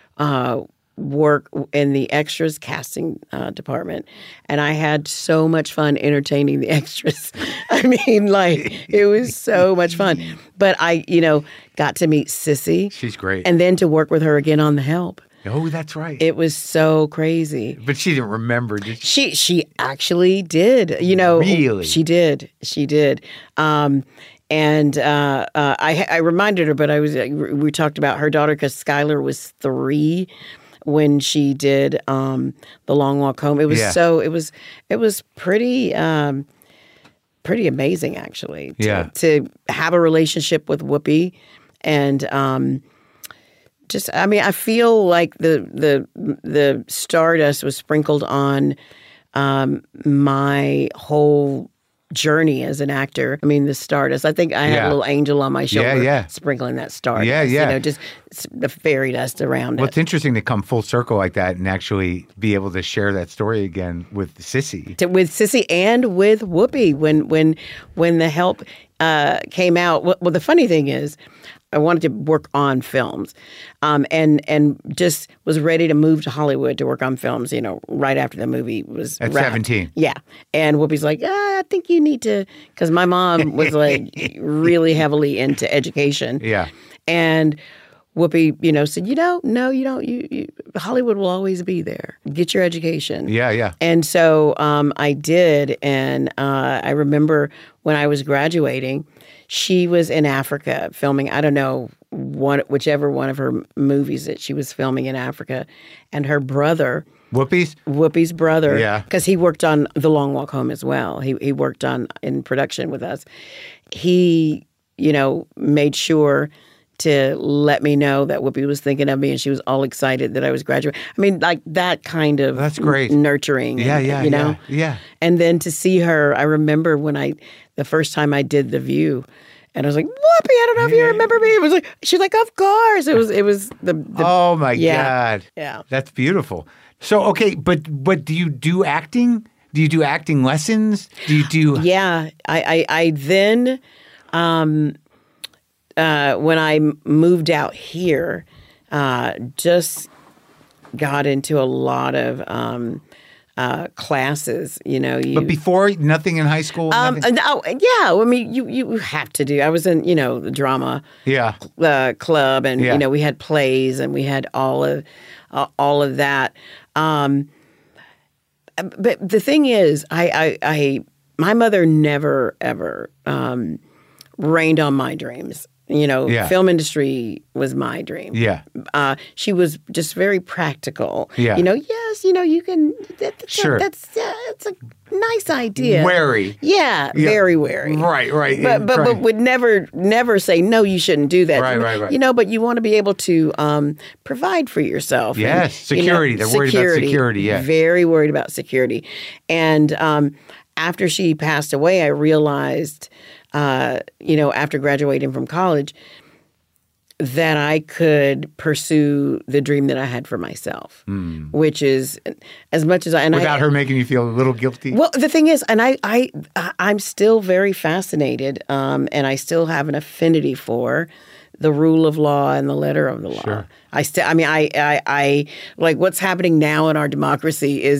uh, work in the extras casting uh, department, and I had so much fun entertaining the extras. I mean, like, it was so much fun. But I, you know, got to meet Sissy. She's great. And then to work with her again on The Help. Oh, that's right. It was so crazy. But she didn't remember, did she? She she actually did. You know, really? She did. She did. Um, and uh, uh, I I reminded her, but I was we talked about her daughter because Skylar was three when she did um, The Long Walk Home. It was yeah. so it was it was pretty um, pretty amazing actually. To, yeah. To have a relationship with Whoopi and. Um, Just, I mean, I feel like the the the stardust was sprinkled on um, my whole journey as an actor. I mean, the stardust. I think I had yeah. a little angel on my shoulder, yeah, yeah. sprinkling that stardust. Yeah, yeah. You know, just the fairy dust around well, it. It's interesting to come full circle like that and actually be able to share that story again with Sissy. To, with Sissy and with Whoopi when when when The Help uh, came out. Well, well, the funny thing is, I wanted to work on films, um, and and just was ready to move to Hollywood to work on films. You know, right after the movie was at wrapped. seventeen. Yeah, and Whoopi's like, ah, I think you need to, because my mom was like really heavily into education. Yeah, and Whoopi, you know, said, you know, no, you don't. You, you Hollywood will always be there. Get your education. Yeah, yeah. And so um, I did, and uh, I remember when I was graduating. She was in Africa filming, I don't know, one whichever one of her movies that she was filming in Africa. And her brother... Whoopi's? Whoopi's brother. Yeah. Because he worked on The Long Walk Home as well. He he worked on in production with us. He, you know, made sure to let me know that Whoopi was thinking of me, and she was all excited that I was graduating. I mean, like that kind of That's great. N- nurturing. Yeah, and, yeah, you know? yeah, yeah. And then to see her, I remember when I, the first time I did The View, and I was like, Whoopi, I don't know if you remember me. It was like, she's like, of course. It was, it was the, the oh my yeah, God. Yeah. That's beautiful. So, okay, but, but do you do acting? Do you do acting lessons? Do you do? Yeah. I, I, I then, um, uh, when I moved out here, uh, just got into a lot of, um, Uh, classes, you know. You, but before, nothing in high school? Um, nothing? no, yeah. I mean, you you have to do. I was in, you know, the drama yeah. uh, club, and yeah. you know, we had plays, and we had all of uh, all of that. Um, but the thing is, I, I, I my mother never ever um, rained on my dreams. You know, yeah. film industry was my dream. Yeah. Uh, she was just very practical. Yeah. You know, yes, you know, you can, that, that's, sure. a, that's, uh, that's a nice idea. Wary. Yeah, yeah. very wary. Right, right. But, but, right. but would never, never say, no, you shouldn't do that. Right, right, right. You know, but you want to be able to um, provide for yourself. Yes, and, security. You know, They're worried about security, yeah. Very worried about security. And um, after she passed away, I realized, uh, you know, after graduating from college, that I could pursue the dream that I had for myself, mm. which is as much as I... And Without I, her making you feel a little guilty? Well, the thing is, and I, I, I'm still very fascinated, um, and I still have an affinity for the rule of law and the letter of the law. Sure. I still, I mean, I, I, I, like what's happening now in our democracy is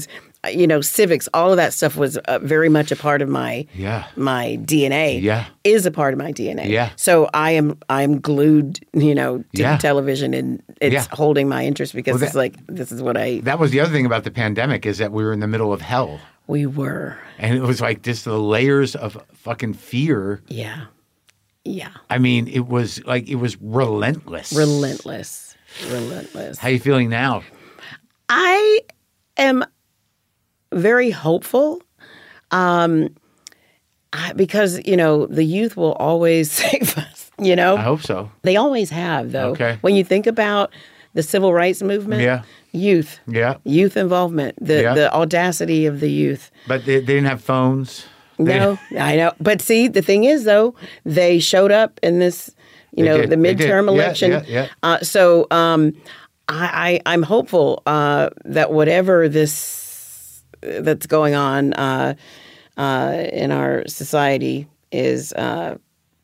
you know, civics, all of that stuff was uh, very much a part of my Yeah. my D N A. Yeah. Is a part of my D N A. Yeah. So I am I'm glued, you know, to Yeah. television, and it's Yeah. holding my interest because Well, that- it's like this is what I That was the other thing about the pandemic is that we were in the middle of hell. we were. And it was like just the layers of fucking fear. Yeah. Yeah. I mean, it was like, it was relentless. Relentless. Relentless. How you feeling now? I am very hopeful um, I, because, you know, the youth will always save us, you know? I hope so. They always have, though. Okay. When you think about the civil rights movement, Yeah. youth, Yeah. youth involvement, the, Yeah. the audacity of the youth. But they, they didn't have phones. They- No, I know. But see, the thing is, though, they showed up in this, you They know, did. the They did. midterm Yeah, election. yeah, yeah. Uh, so um, I, I, I'm hopeful uh, that whatever this that's going on uh, uh, in our society is uh,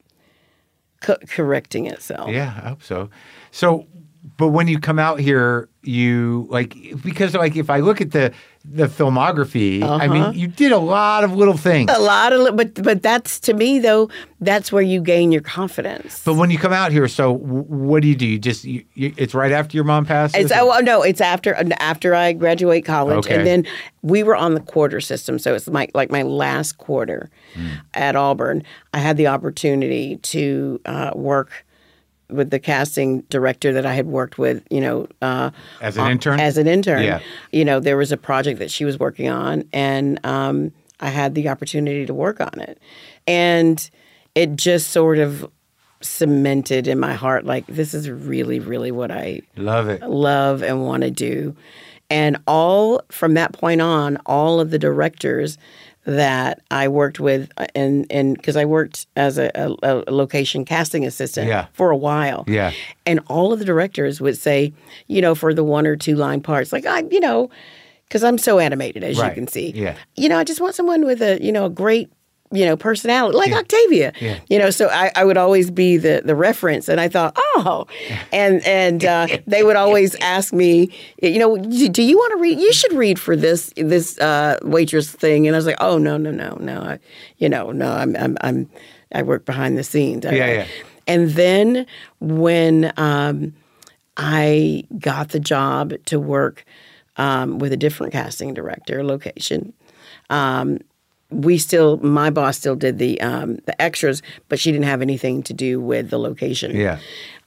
co- correcting itself. Yeah, I hope so. So, but when you come out here, you like because like if I look at the the filmography, I Uh-huh. mean, you did a lot of little things. A lot of, li- but but that's to me though. That's where you gain your confidence. But when you come out here, so w- what do you do? You just you, you, it's right after your mom passes. It's oh no, it's after after I graduate college, Okay. and then we were on the quarter system, so it's my like my last quarter at Auburn. I had the opportunity to uh, work with the casting director that I had worked with, you know, uh, As an intern? As an intern, Yeah. You know, there was a project that she was working on, and um, I had the opportunity to work on it, and it just sort of cemented in my heart, like this is really, really what I Love it. love and want to do. And all from that point on, all of the directors that I worked with, and and because I worked as a, a, a location casting assistant Yeah. for a while, Yeah. and all of the directors would say, you know, for the one or two line parts, like I, you know, because I'm so animated, as Right. you can see, Yeah. you know, I just want someone with a, you know, a great, you know, personality, like Octavia. Yeah. You know, so I, I would always be the the reference, and I thought, oh, and and uh, they would always ask me, you know, do, do you want to read? You should read for this this uh, waitress thing, and I was like, oh no no no no, I, you know, no, I'm I'm I'm I work behind the scenes. I- Yeah, yeah. And then when um, I got the job to work um, with a different casting director, location. Um, we still, my boss still did the um, the extras, but she didn't have anything to do with the location. Yeah.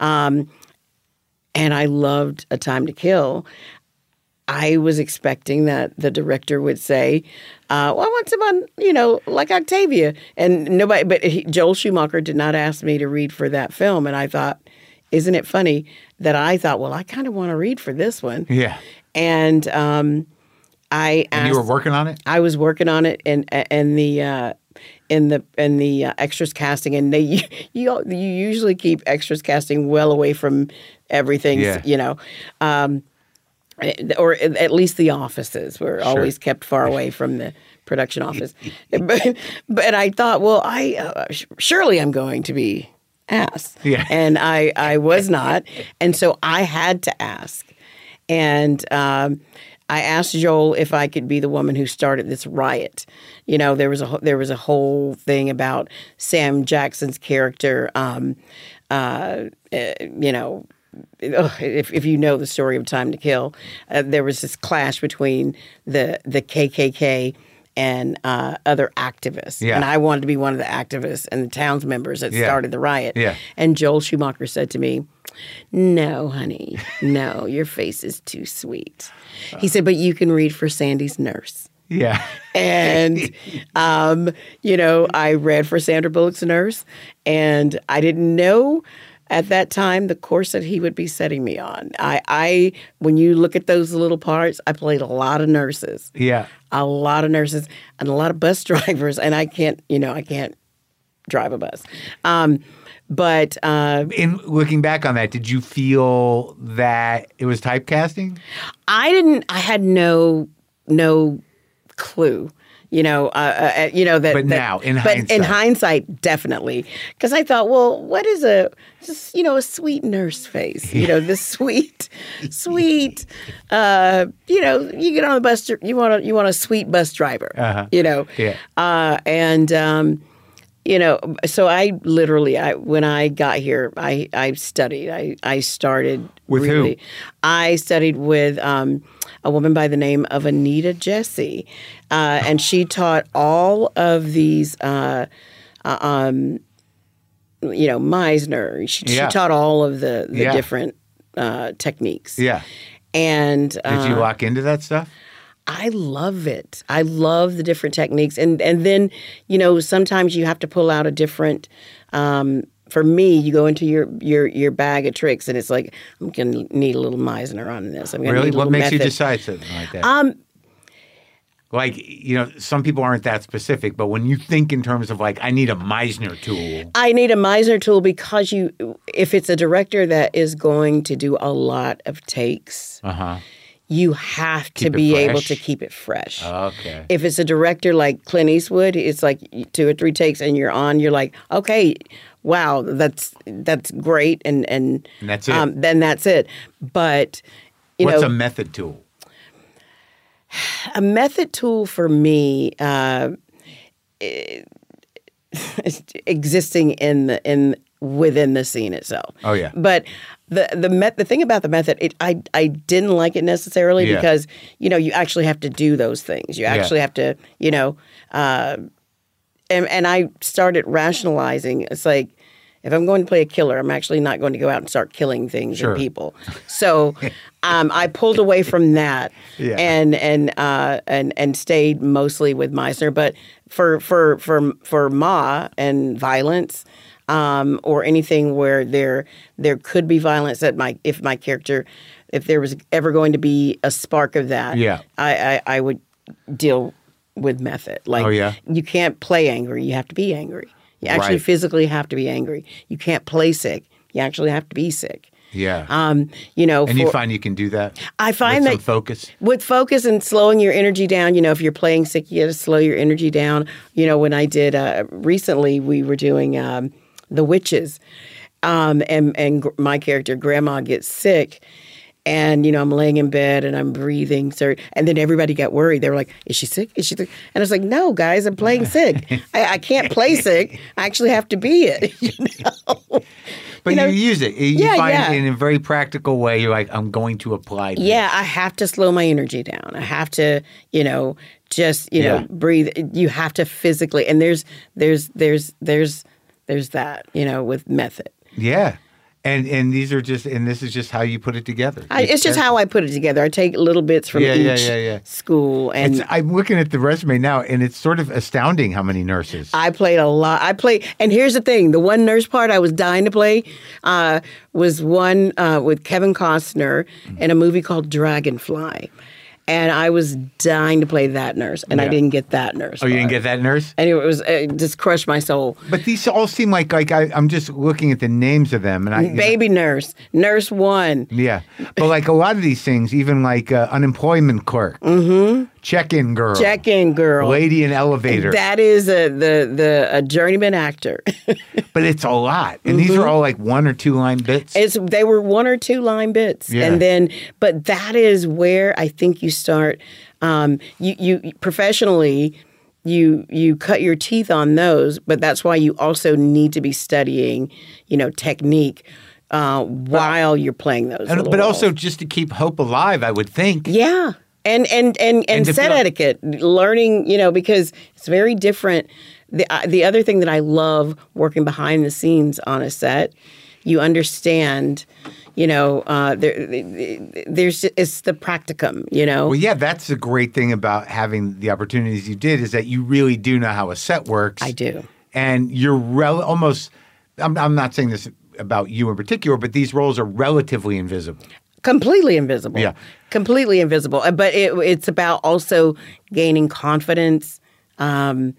And I loved A Time to Kill. I was expecting that the director would say, uh, well, I want someone, you know, like Octavia. And nobody, but he, Joel Schumacher did not ask me to read for that film. And I thought, isn't it funny that I thought, well, I kind of want to read for this one. Yeah. And um, I asked, And you were working on it? I was working on it, and and the uh, in the in the uh, extras casting, and they you you usually keep extras casting well away from everything, Yeah. you know, um, or at least the offices were always kept far away from the production office. but but I thought, well, I uh, surely I'm going to be asked, Yeah. and I I was not, and so I had to ask, and. Um, I asked Joel if I could be the woman who started this riot. You know, there was a there was a whole thing about Sam Jackson's character. Um, uh, uh, you know, ugh, if if you know the story of Time to Kill, uh, there was this clash between the the K K K and uh, other activists, Yeah. and I wanted to be one of the activists and the towns members that Yeah. started the riot. Yeah. And Joel Schumacher said to me, no, honey, no, your face is too sweet. He said, but you can read for Sandy's nurse. Yeah. And, um, you know, I read for Sandra Bullock's nurse, and I didn't know at that time the course that he would be setting me on. I, I when you look at those little parts, I played a lot of nurses, Yeah. a lot of nurses, and a lot of bus drivers, and I can't, you know, I can't drive a bus. Um, But uh, In looking back on that, did you feel that it was typecasting? I didn't. I had no no clue. You know, uh, uh, you know that. But that, now, in but hindsight. in hindsight, definitely, because I thought, well, what is a just you know a sweet nurse face? You know, this sweet, sweet. Uh, you know, you get on the bus, you want a you want a sweet bus driver. Uh-huh. You know, Yeah. uh, and. Um, You know, so I literally, I when I got here, I, I studied. I, I started With who? really. I studied with um, a woman by the name of Anita Jesse, uh, and she taught all of these, uh, uh, um, you know, Meisner. She, Yeah. she taught all of the, the Yeah. different uh, techniques. Yeah. And uh, Did you lock into that stuff? I love it. I love the different techniques, and and then you know sometimes you have to pull out a different. Um, for me, you go into your your your bag of tricks, and it's like I'm gonna need a little Meisner on this. I'm gonna Really? need a What little makes you method. decide something like that? Um, Like, you know, some people aren't that specific, but when you think in terms of like, I need a Meisner tool. I need a Meisner tool because you, if it's a director that is going to do a lot of takes, Uh huh. you have to Keep it be able fresh? to keep it fresh. Okay. If it's a director like Clint Eastwood, it's like two or three takes and you're on. You're like, okay, wow, that's that's great, and and, And that's it. Um, then that's it. But you What's know, a method tool? a method tool for me, uh, existing in the in within the scene itself. Oh, yeah. But the the met the thing about the method, it, I I didn't like it necessarily Yeah. because you know you actually have to do those things. You actually have to you know, uh, and and I started rationalizing. It's like, if I'm going to play a killer, I'm actually not going to go out and start killing things Sure. and people. So um, I pulled away from that Yeah. and and uh, and and stayed mostly with Meisner. But for for for for Ma and violence, um, or anything where there there could be violence that my if my character, if there was ever going to be a spark of that, Yeah. I, I, I would deal with method. Like, Oh, yeah? you can't play angry; you have to be angry. You actually Right. physically have to be angry. You can't play sick. You actually have to be sick. Yeah. Um, you know, and you for- find you can do that? I find with that some focus? with focus and slowing your energy down. You know, if you're playing sick, you got to slow your energy down. You know, when I did uh, recently, we were doing um, The Witches, um, and and gr- my character Grandma gets sick. And, you know, I'm laying in bed and I'm breathing. So, and then everybody got worried. They were like, is she sick? Is she sick? And I was like, no, guys, I'm playing sick. I, I can't play sick. I actually have to be it. You know? But you know, you use it. You yeah, find yeah. it in a very practical way. You're like, I'm going to apply this. Yeah, I have to slow my energy down. I have to, you know, just, you Yeah. know, breathe. You have to physically. And there's, there's, there's, there's, there's that, you know, with method. Yeah. And and these are just, and this is just how you put it together. I, it's just how I put it together. I take little bits from Yeah, each yeah, yeah, yeah. school, and It's, I'm looking at the resume now, and it's sort of astounding how many nurses. I played a lot. I played, and here's the thing: the one nurse part I was dying to play uh, was one uh, with Kevin Costner in a movie called Dragonfly, and I was dying to play that nurse, and I Yeah. didn't get that nurse. oh, you didn't part. get that nurse? Anyway, it was it just crushed my soul. But these all seem like, like I, I'm just looking at the names of them. and I, you know, Baby nurse, nurse one. yeah. But like a lot of these things, even like uh, unemployment clerk, mm-hmm. check-in girl, Check-in girl. lady in elevator. That is a the the a journeyman actor. But it's a lot. And these are all like one or two line bits. It's they were one or two line bits, Yeah. and then but that is where I think you start. Um, you you professionally, you you cut your teeth on those, but that's why you also need to be studying, you know, technique uh, while you're playing those. And- little but also roles. just to keep hope alive, I would think. yeah. And and and and, And to set feel- etiquette, learning, you know, because it's very different. The uh, the other thing that I love working behind the scenes on a set, you understand, you know, uh, there there's it's the practicum, you know. Well, yeah, that's the great thing about having the opportunities you did is that you really do know how a set works. I do. And you're rel- almost, I'm, I'm not saying this about you in particular, but these roles are relatively invisible. Completely invisible. Yeah. Completely invisible. Uh, But it, it's about also gaining confidence, um,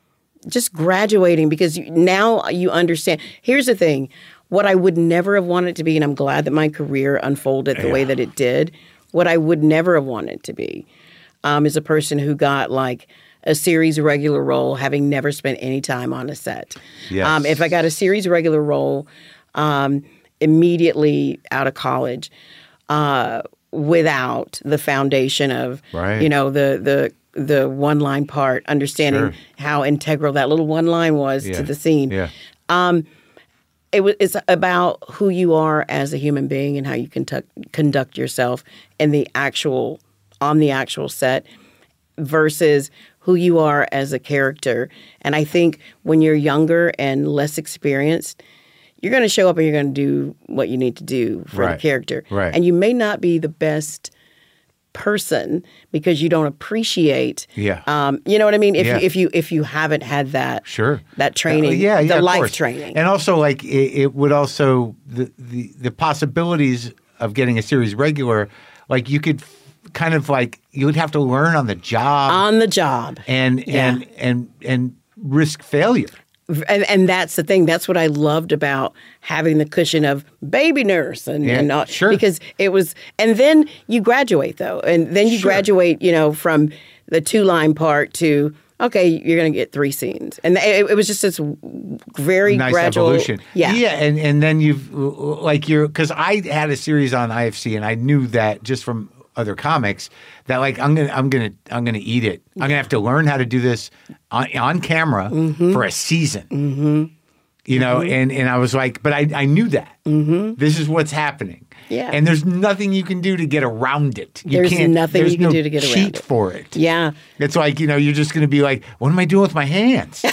just graduating because you, now you understand. Here's the thing. What I would never have wanted to be, and I'm glad that my career unfolded the way Yeah. that it did, what I would never have wanted to be um, is a person who got like a series regular role, having never spent any time on a set. Yes. Um, if I got a series regular role um, immediately out of college, uh, without the foundation of, Right. you know, the the the one line part, understanding Sure. how integral that little one line was Yeah. to the scene. Yeah. It was it's about who you are as a human being and how you conduct conduct yourself in the actual on the actual set versus who you are as a character. And I think when you're younger and less experienced, you're going to show up and you're going to do what you need to do for Right. the character. Right. And you may not be the best person because you don't appreciate. Yeah. Um, you know what I mean? If Yeah. you if you if you haven't had that Sure. that training, Uh, yeah, yeah, the of life course. training. And also, like, it, it would also, the, the, the possibilities of getting a series regular, like, you could f- kind of, like, you would have to learn on the job On the job. and, Yeah. and, and, and risk failure. And, and that's the thing. That's what I loved about having the cushion of baby nurse and, Yeah, and all, sure. because it was. And then you graduate though, and then you Sure. graduate, you know, from the two line part to okay, you're going to get three scenes, and it, it was just this very Nice gradual evolution. Yeah, Yeah. And, and then you've, like, you're, because I had a series on I F C and I knew that just from other comics that, like, I'm gonna I'm gonna I'm gonna eat it. I'm gonna have to learn how to do this on, on camera Mm-hmm. for a season. Mm-hmm. You know, and and I was like, but I I knew that mm-hmm. this is what's happening. Yeah. And there's nothing you can do to get around it. You There's can't, nothing there's you can no do to get around cheat it. for it. yeah. It's like, you know, you're just gonna be like, what am I doing with my hands?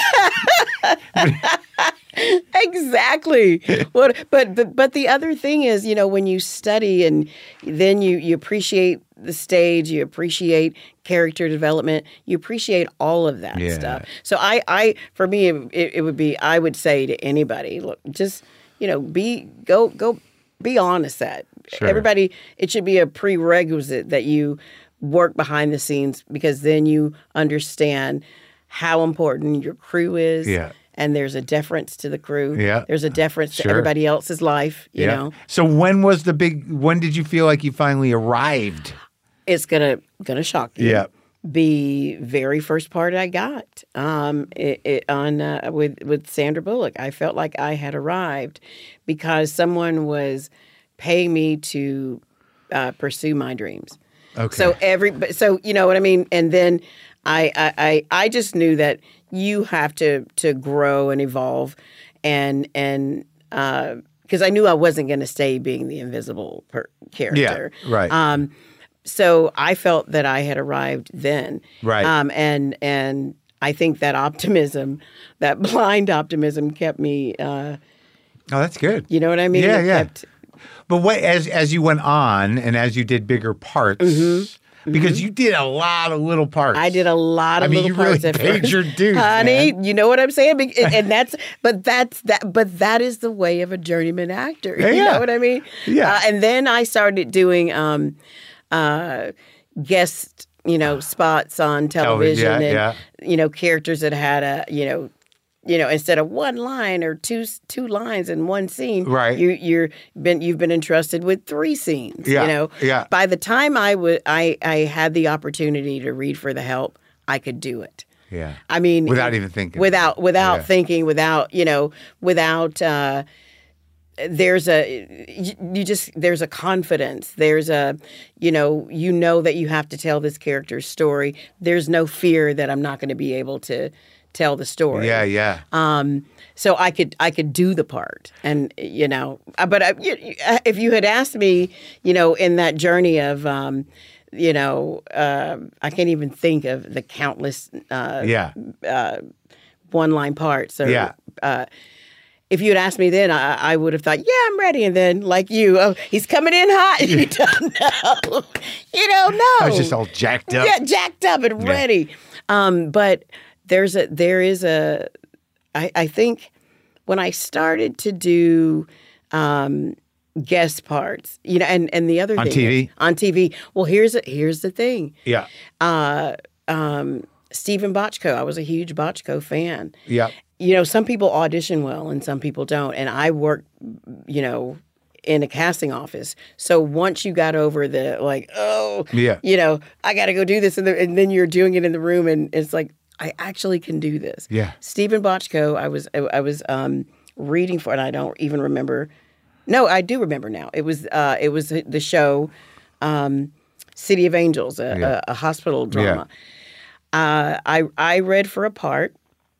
Exactly. What, but, but but the other thing is, you know, when you study and then you you appreciate the stage, you appreciate character development, you appreciate all of that Yeah. stuff. So I, I for me, it, it would be I would say to anybody, look, just you know, be go go be on a set. Sure. Everybody, it should be a prerequisite that you work behind the scenes because then you understand how important your crew is. Yeah. And there's a deference to the crew. Yeah. There's a deference Sure. to everybody else's life, you know. So when was the big? When did you feel like you finally arrived? It's gonna gonna shock you. Yeah. The very first part I got um, it, it, on uh, with with Sandra Bullock, I felt like I had arrived because someone was paying me to uh, pursue my dreams. Okay. So every so you know what I mean, and then I I I, I just knew that you have to to grow and evolve, and and because I knew I wasn't going to stay being the invisible per- character. Yeah, right. Um, so I felt that I had arrived then. Right. Um, and and I think that optimism, that blind optimism, kept me. Uh, Oh, that's good. you know what I mean? Yeah, It yeah. kept- But what as as you went on and as you did bigger parts, because you did a lot of little parts. Mm-hmm. I did a lot of I mean, little you really parts at paid first. your dues, honey. man. You know what I'm saying? Be- And, and that's, but that's that. But that is the way of a journeyman actor. You Yeah. know what I mean? Yeah. Uh, and then I started doing um, uh, guest, you know, spots on television, yeah, and yeah. you know, characters that had a, you know. You know, instead of one line or two two lines in one scene, Right. You you're been you've been entrusted with three scenes. Yeah, You know, yeah. By the time I would I I had the opportunity to read for the help, I could do it. Yeah. I mean, Without even thinking. Without without Yeah. thinking, without you know, without. Uh, there's a you, you just there's a confidence. There's a you know you know that you have to tell this character's story. There's no fear that I'm not going to be able to tell the story. Yeah, yeah. Um, so I could I could do the part, and you know, uh, but I, you, you- uh, if you had asked me, you know, in that journey of, um, you know, uh, I can't even think of the countless uh, yeah. one line parts. Or, Yeah. Uh, if you had asked me then, I, I would have thought, yeah, I'm ready. And then, like you, oh, he's coming in hot. You don't know. You don't know. I was just all jacked up. Yeah, jacked up and Yeah. ready. Um, but there's a there is a I, I think when I started to do um, guest parts, you know, and, and the other On thing T V? is- on T V. Well, here's a, here's the thing. Yeah. Uh, um, Stephen Bochco, I was a huge Bochco fan. Yeah. You know, some people audition well and some people don't. And I worked, you know, in a casting office. So once you got over the like, oh, Yeah. you know, I got to go do this, and, the, and then you're doing it in the room, and it's like, I actually can do this. Yeah. Stephen Bochco, I was I, I was um, reading for, and I don't even remember. No, I do remember now. It was uh, it was the show um, City of Angels, a, Yeah. a, a hospital drama. Uh, I I read for a part,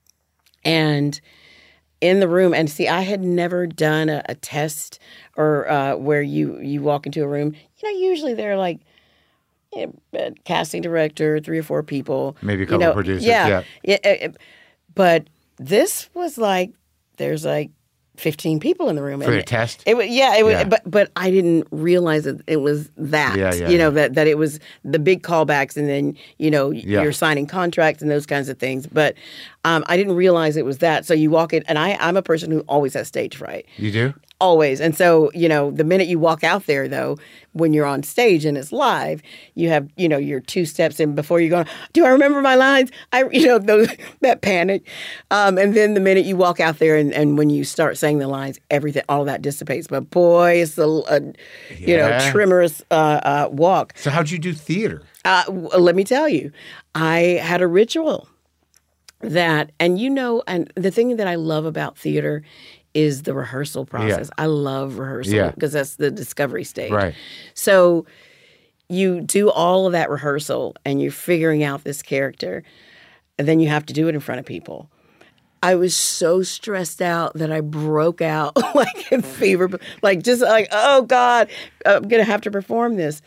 and in the room, and see, I had never done a, a test or uh, where you you walk into a room. You know, usually they're like, you know, a casting director, three or four people, Maybe a couple you know, producers, yeah, yeah. yeah. uh, But this was like, there's like fifteen people in the room For and the test? It was yeah, it was, Yeah. but but I didn't realize that it was that. Yeah, yeah, you know yeah. that that it was the big callbacks, and then you know Yeah. you're signing contracts and those kinds of things. But um, I didn't realize it was that. So you walk in, and I I'm a person who always has stage fright. You do? Always. And so, you know, the minute you walk out there, though, when you're on stage and it's live, you have, you know, your two steps in before you're going, do I remember my lines? I, you know, those, that panic. Um, and then the minute you walk out there and, and when you start saying the lines, everything, all that dissipates. But boy, it's a, a you know, Yeah. tremorous uh, uh, walk. So how'd you do theater? Uh, w- let me tell you, I had a ritual that, and you know, and the thing that I love about theater is the rehearsal process. I love rehearsal Yeah. because that's the discovery stage. Right. So you do all of that rehearsal and you're figuring out this character, and then you have to do it in front of people. I was so stressed out that I broke out like in fever, like just like, oh God, I'm going to have to perform this.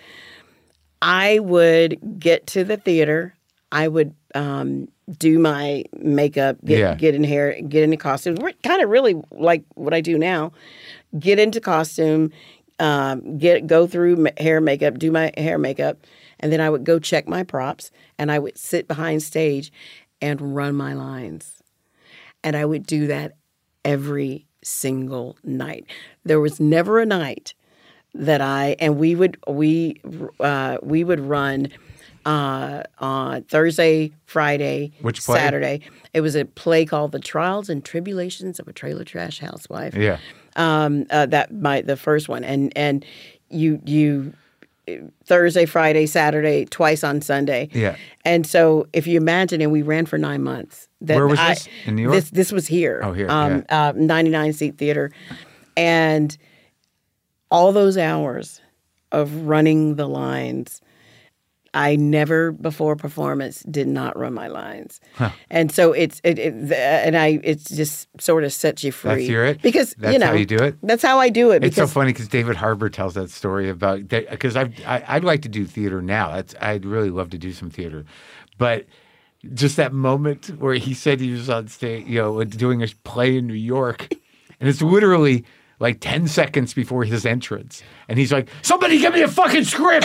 I would get to the theater. I would um, do my makeup, get Yeah. get in hair, get into costumes. We're kind of really like what I do now. Get into costume, um, get go through ma- hair, makeup, do my hair, makeup, and then I would go check my props, and I would sit behind stage and run my lines, and I would do that every single night. There was never a night that I and we would we uh, we would run uh, on Thursday, Friday, Which play? Saturday. It was a play called "The Trials and Tribulations of a Trailer Trash Housewife." Yeah. Um, uh, that my the first one, and and you you Thursday, Friday, Saturday, twice on Sunday. Yeah. And so if you imagine, and we ran for nine months. That Where was I- this? In New York? This this was here. Oh, here, Um, uh, ninety-nine seat theater, and all those hours of running the lines, I never before performance did not run my lines, and so it's it, it the- and I it's just sort of sets you free. That's your it? because That's you know how you do it? That's how I do it. It's so Because funny because David Harbour tells that story about because I I'd like to do theater now. That's I'd really love to do some theater, but just that moment where he said he was on stage, you know, doing a play in New York, and it's literally like ten seconds before his entrance, and he's like, "Somebody give me a fucking script."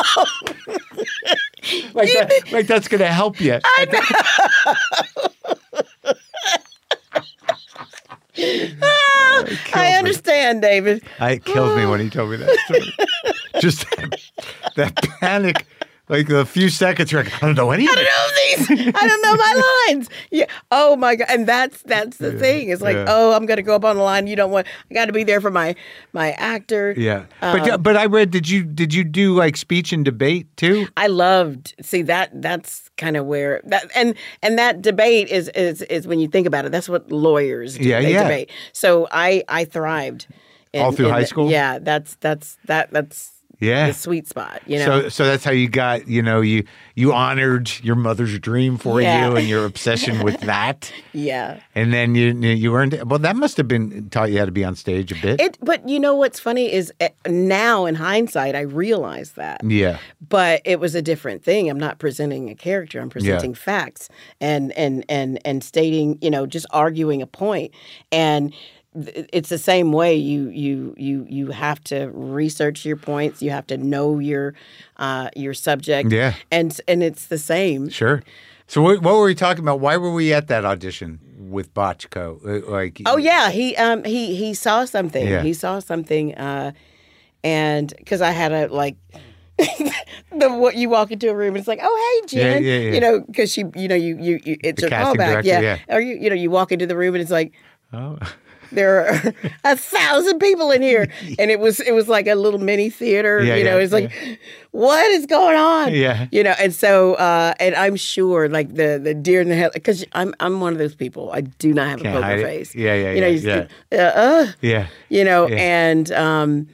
like that, like that's gonna help you. I I understand, David. It kills me when he told me that story. Just that, that panic, like a few seconds. You're like, I don't know any of I don't it. know these. I don't know my lines. Yeah. Oh my God. And that's that's the thing. It's like, yeah. oh, I'm gonna go up on the line. You don't want. I got to be there for my my actor. Yeah, but but I read. Did you did you do like speech and debate too? I loved. See that that's kind of where that and and that debate is is is when you think about it. That's what lawyers do. Yeah, they yeah. debate. So I I thrived. In, All through in high the- school? Yeah. That's that's that that's Yeah. the sweet spot. You know. So so that's how you got. You know, you you honored your mother's dream for Yeah. you and your obsession with that, yeah. and then you you earned. Well, that must have been taught you how to be on stage a bit. It, but you know what's funny is uh, now in hindsight, I realize that. yeah, But it was a different thing. I'm not presenting a character. I'm presenting facts and and and and stating, you know, just arguing a point. And th- it's the same way. You you you you have to research your points. You have to know your uh, your subject. Yeah. And and it's the same. sure. So what, what were we talking about? Why were we at that audition with Bochco? Uh, Like, Oh yeah, he um he he saw something. Yeah. He saw something, uh, and because I had a like. the what you walk into a room and it's like, oh hey Jen, Yeah, yeah, yeah. you know, because she, you know, you you, you it's The a casting callback, director, yeah. yeah. Or you you know you walk into the room and it's like, oh. there are a thousand people in here, and it was it was like a little mini theater. Yeah, you know, yeah, it's like, yeah. what is going on? Yeah. You know, and so uh, and I'm sure like the the deer in the head, because I'm I'm one of those people. I do not have Can't a poker hide it. face. Yeah, yeah, You know, yeah, you just yeah. get, uh, uh, Yeah. you know, Yeah. and um,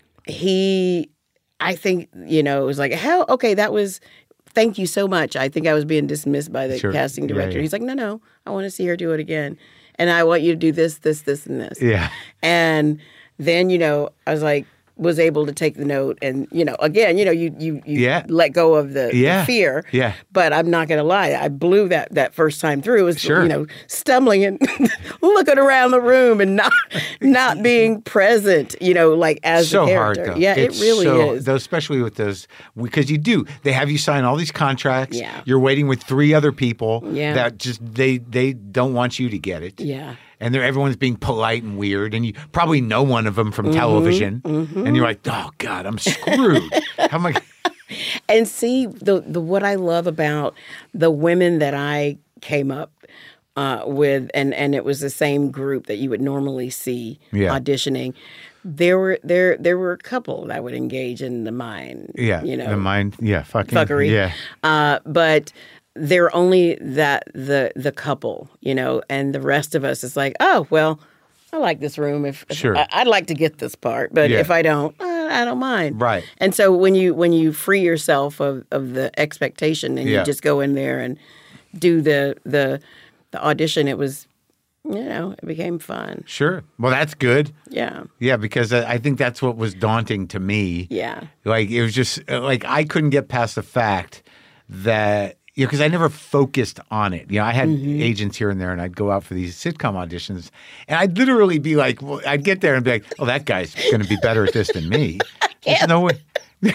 he, I think, you know, it was like, how, okay, that was, thank you so much. I think I was being dismissed by the Sure. casting Yeah, director. yeah. He's like, no, no, I want to see her do it again. And I want you to do this, this, this, and this. Yeah. And then, you know, I was like, was able to take the note and, you know, again, you know, you you, you Yeah. let go of the, the Yeah. fear. Yeah. But I'm not going to lie. I blew that that first time through. It was, Sure. you know, stumbling and looking around the room and not not being present, you know, like as So the hard character. though. Yeah, It's it really so, is. Though, especially with those, because you do. They have you sign all these contracts. Yeah. You're waiting with three other people. Yeah. That just they they don't want you to get it. Yeah. And they're everyone's being polite and weird, and you probably know one of them from Mm-hmm. television, and you're like, oh God, I'm screwed. How am I? And see the the what I love about the women that I came up uh, with, and and it was the same group that you would normally see Yeah. auditioning. There were there there were a couple that would engage in the mind, Yeah. you know, The mind. Yeah. Fucking. fuckery. Yeah. Uh, but they're only that the the couple, you know, and the rest of us is like, oh well, I like this room. If, if Sure. I, I'd like to get this part, but Yeah. if I don't, uh, I don't mind. Right. And so when you when you free yourself of, of the expectation and Yeah. you just go in there and do the the the audition, it was, you know, it became fun. Sure. Well, that's good. Yeah. Yeah, because I I think that's what was daunting to me. Yeah. Like it was just like I couldn't get past the fact that you know because I never focused on it. You know, I had Mm-hmm. agents here and there, and I'd go out for these sitcom auditions, and I'd literally be like, well, I'd get there and be like, "Oh, that guy's going to be better at this than me." There's no way.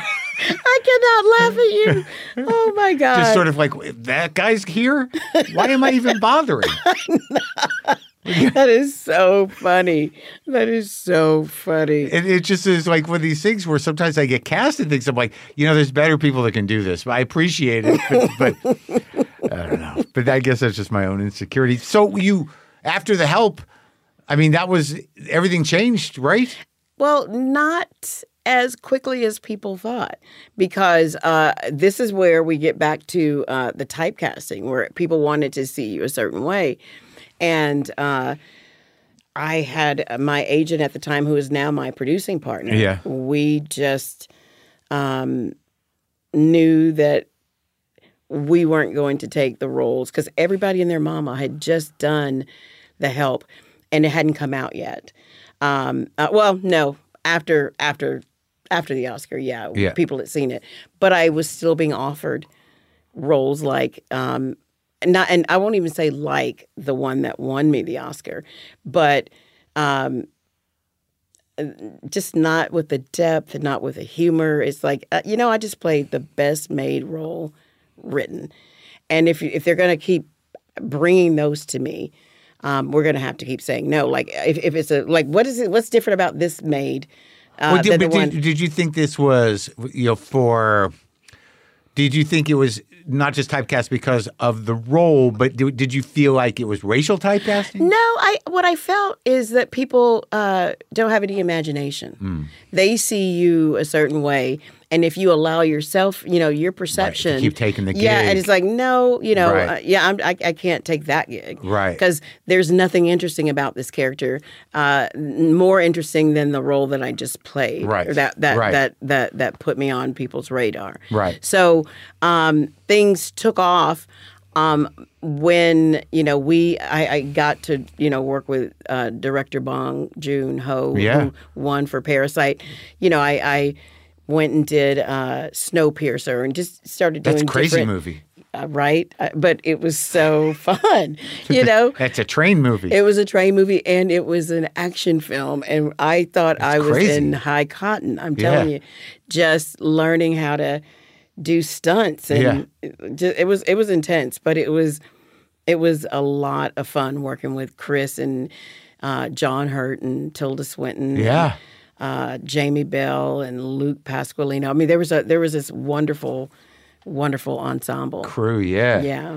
I cannot laugh at you. Oh my God. Just sort of like that guy's here. Why am I even bothering? That is so funny. That is so funny. And it just is like one of these things where sometimes I get cast in things. I'm like, you know, there's better people that can do this. I appreciate it, but, but I don't know. But I guess that's just my own insecurity. So you, after the help, I mean, that was everything changed, right? Well, not as quickly as people thought, because uh, this is where we get back to uh, the typecasting, where people wanted to see you a certain way. And uh, I had my agent at the time, who is now my producing partner. Yeah. We just um, knew that we weren't going to take the roles because everybody and their mama had just done The Help, and it hadn't come out yet. Um, uh, well, no, after after after the Oscar, yeah, Yeah. people had seen it, but I was still being offered roles like. Um, Not, and I won't even say like the one that won me the Oscar, but um, just not with the depth and not with the humor. It's like, uh, you know, I just played the best made role written. And if you, if they're going to keep bringing those to me, um, we're going to have to keep saying no. Like if, if it's a, like, what is it, what's different about this made? Uh, Well, did, than the but one- did, did you think this was, you know, for, did you think it was not just typecast because of the role, but did, did you feel like it was racial typecasting? No, I what I felt is that people uh, don't have any imagination. Hmm. They see you a certain way, and if you allow yourself, you know, your perception, keep taking the yeah, gig. and it's like no, you know, Right. uh, yeah, I'm, I I can't take that gig, Right. Because there's nothing interesting about this character, uh, n- more interesting than the role that I just played, Right. Or that that Right. that that that put me on people's radar, Right. So um, things took off. Um, when you know we, I, I got to you know work with uh, director Bong Joon Ho, Yeah. who won for Parasite. You know, I, I went and did uh, Snowpiercer and just started doing That's a crazy different- movie. uh, right? Uh, but it was so fun, you know. That's a train movie. It was a train movie and it was an action film, and I thought I was crazy. in high cotton. I'm telling Yeah. you, just learning how to do stunts, and it, ju- it was it was intense, but it was it was a lot of fun working with Chris and uh, John Hurt and Tilda Swinton. Yeah. And, uh, Jamie Bell and Luke Pasqualino. I mean, there was a there was this wonderful, wonderful ensemble. Crew, yeah. Yeah.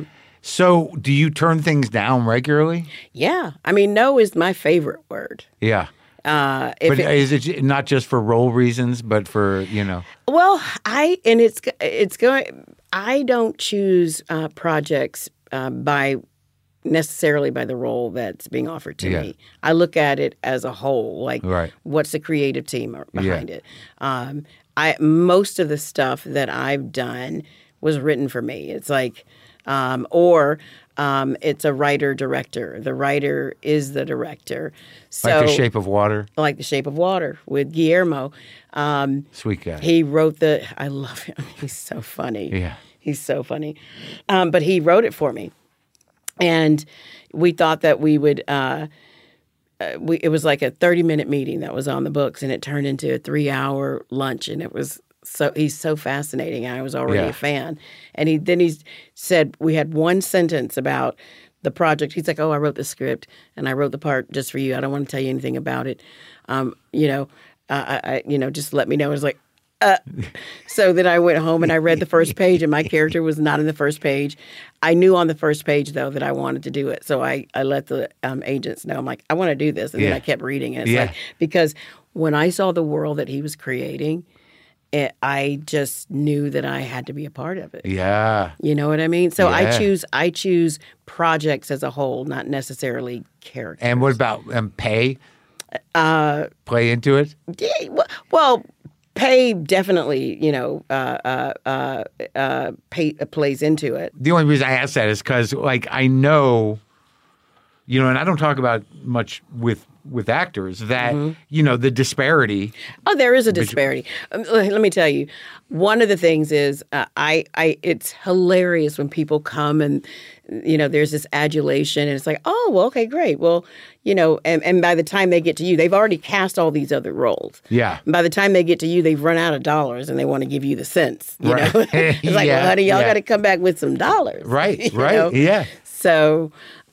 So, do you turn things down regularly? Yeah. I mean, no is my favorite word. Yeah. Uh, if But it, is it not just for role reasons, but for, you know? well, I and it's it's going. I don't choose uh, projects uh, by necessarily by the role that's being offered to Yeah. me. I look at it as a whole, like Right. what's the creative team behind it. Um, I most of the stuff that I've done was written for me. It's like, um, or um, it's a writer director. The writer is the director. So, Like The Shape of Water? like The Shape of Water with Guillermo. Um, Sweet guy. he wrote the. I love him. He's so funny. Yeah. He's so funny. Um, but he wrote it for me. And we thought that we would, uh, uh, we, it was like a thirty minute meeting that was on the books, and it turned into a three hour lunch. And it was so, he's so fascinating. I was already Yeah. a fan. And he then he said, we had one sentence about the project. He's like, oh, I wrote the script and I wrote the part just for you. I don't want to tell you anything about it. Um, you know, uh, I, I, you know, just let me know. I was like, Uh, so then I went home and I read the first page, and my character was not in the first page. I knew on the first page, though, that I wanted to do it. So I, I let the um, agents know. I'm like, I want to do this. And Yeah. then I kept reading it. It's Yeah. like, because when I saw the world that he was creating, it, I just knew that I had to be a part of it. Yeah. You know what I mean? So Yeah. I choose I choose projects as a whole, not necessarily characters. And what about um, pay? Uh, Play into it? Yeah, well- well, pay definitely, you know, uh, uh, uh, uh, pay, uh, plays into it. The only reason I ask that is because, like, I know, you know, and I don't talk about much with with actors that, Mm-hmm. you know, the disparity. Oh, there is a disparity. Um, let let me tell you, one of the things is uh, I, I, it's hilarious when people come and, you know, there's this adulation, and it's like, oh, well, okay, great. Well, you know, and, and by the time they get to you, they've already cast all these other roles. Yeah. And by the time they get to you, they've run out of dollars, and they want to give you the cents. You Right. know, it's like, Yeah, well, honey, y'all yeah. got to come back with some dollars. Right, you right. know? Yeah. So,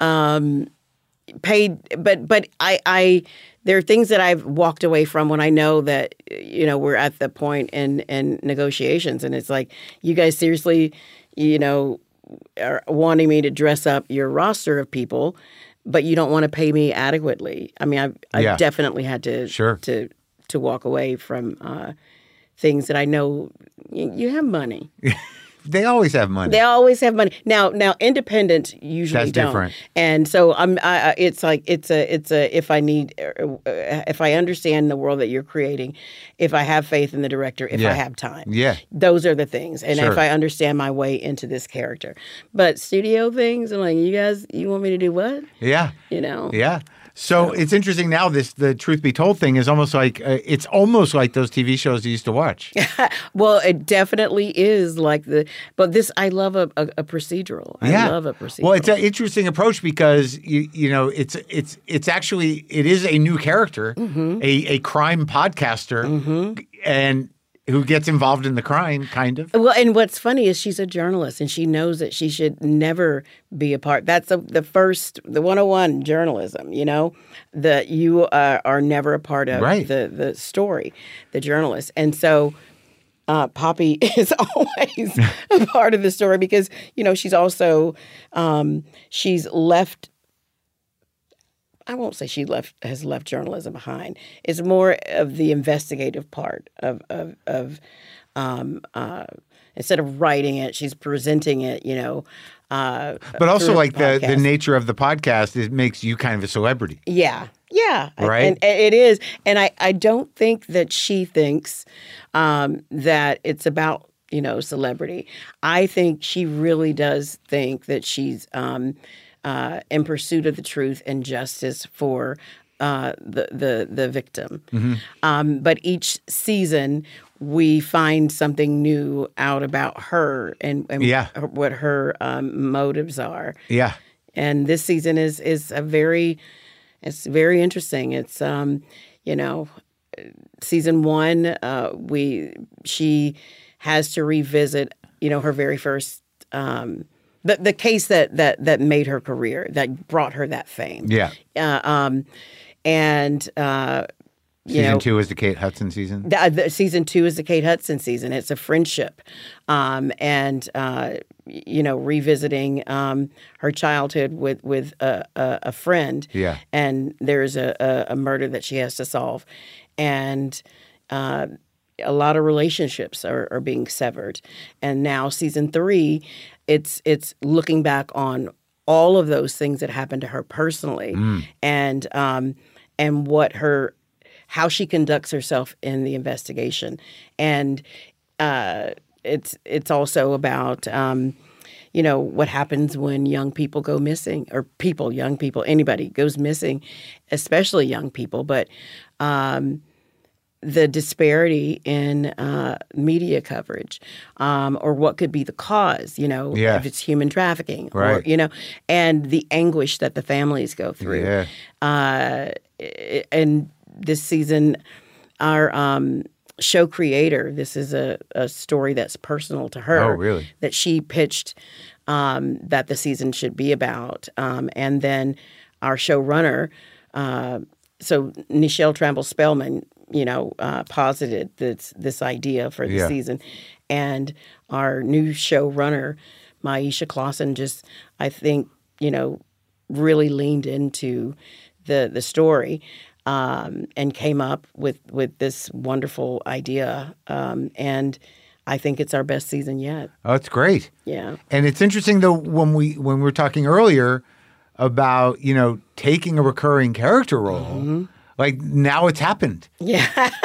um, paid, but but I, I there are things that I've walked away from when I know that, you know, we're at the point in in negotiations, and it's like, you guys seriously, you know, are wanting me to dress up your roster of people, but you don't want to pay me adequately. I mean, I've, I've Yeah. definitely had to Sure. to to walk away from uh, things that I know you, you have money. They always have money. They always have money. Now, now, independent usually That's don't. different. And so I'm. I, I- it's like it's a. It's a. If I need, uh, if I understand the world that you're creating, if I have faith in the director, if Yeah. I have time, Yeah. those are the things. And Sure. if I understand my way into this character, but studio things, I'm like, you guys, you want me to do what? Yeah. You know? Yeah. So it's interesting now. This the Truth Be Told thing is almost like uh, it's almost like those T V shows you used to watch. Well, it definitely is like the. But this, I love a, a, a procedural. I yeah. love a procedural. Well, it's an interesting approach because you you know it's it's it's actually it is a new character, Mm-hmm. a a crime podcaster, and who gets involved in the crime, kind of. Well, and what's funny is she's a journalist, and she knows that she should never be a part. That's the the first, the one oh one journalism. You know, that you uh, are never a part of Right. the the story, the journalist, and so. Uh, Poppy is always a part of the story because, you know, she's also um, she's left. I won't say she left has left journalism behind. It's more of the investigative part of of, of um, uh, instead of writing it, she's presenting it. You know, uh, But also, through a like the the podcast. nature of the podcast, it makes you kind of a celebrity. Yeah, yeah, Right? And, and it is, and I I don't think that she thinks um, that it's about, you know, celebrity. I think she really does think that she's um, uh, in pursuit of the truth and justice for uh, the the the victim. Mm-hmm. Um, but each season we find something new out about her and, and Yeah. what her um, motives are. Yeah. And this season is is a very it's very interesting. It's um, you know, season one, uh, we she has to revisit, you know, her very first um, the the case that that that made her career, that brought her that fame. Yeah. Uh, um, and uh, you Season know, two is the Kate Hudson season? The, the season two is the Kate Hudson season. It's a friendship, um, and uh, you know, revisiting um, her childhood with with a, a, a friend. Yeah. And there's a, a, a murder that she has to solve, and uh, a lot of relationships are, are being severed. And now season three, it's it's looking back on all of those things that happened to her personally, Mm. and um, and what her how she conducts herself in the investigation. And uh, it's it's also about, um, you know, what happens when young people go missing, or people, young people, anybody goes missing, especially young people. But um, the disparity in uh, media coverage, um, or what could be the cause, you know, Yeah. if it's human trafficking, or, Right. you know, and the anguish that the families go through. Yeah. Uh, and this season, our um, show creator, this is a, a story that's personal to her. Oh, really? That she pitched um, that the season should be about. Um, and then our showrunner, uh, so Nichelle Tramble-Spellman, you know, uh, posited this this idea for the Yeah. season. And our new showrunner, Maisha Clausen, just, I think, you know, really leaned into the the story. Um, and came up with, with this wonderful idea. Um, and I think it's our best season yet. Oh, it's great. Yeah. And it's interesting though when we when we were talking earlier about, you know, taking a recurring character role, Mm-hmm. like now it's happened. Yeah.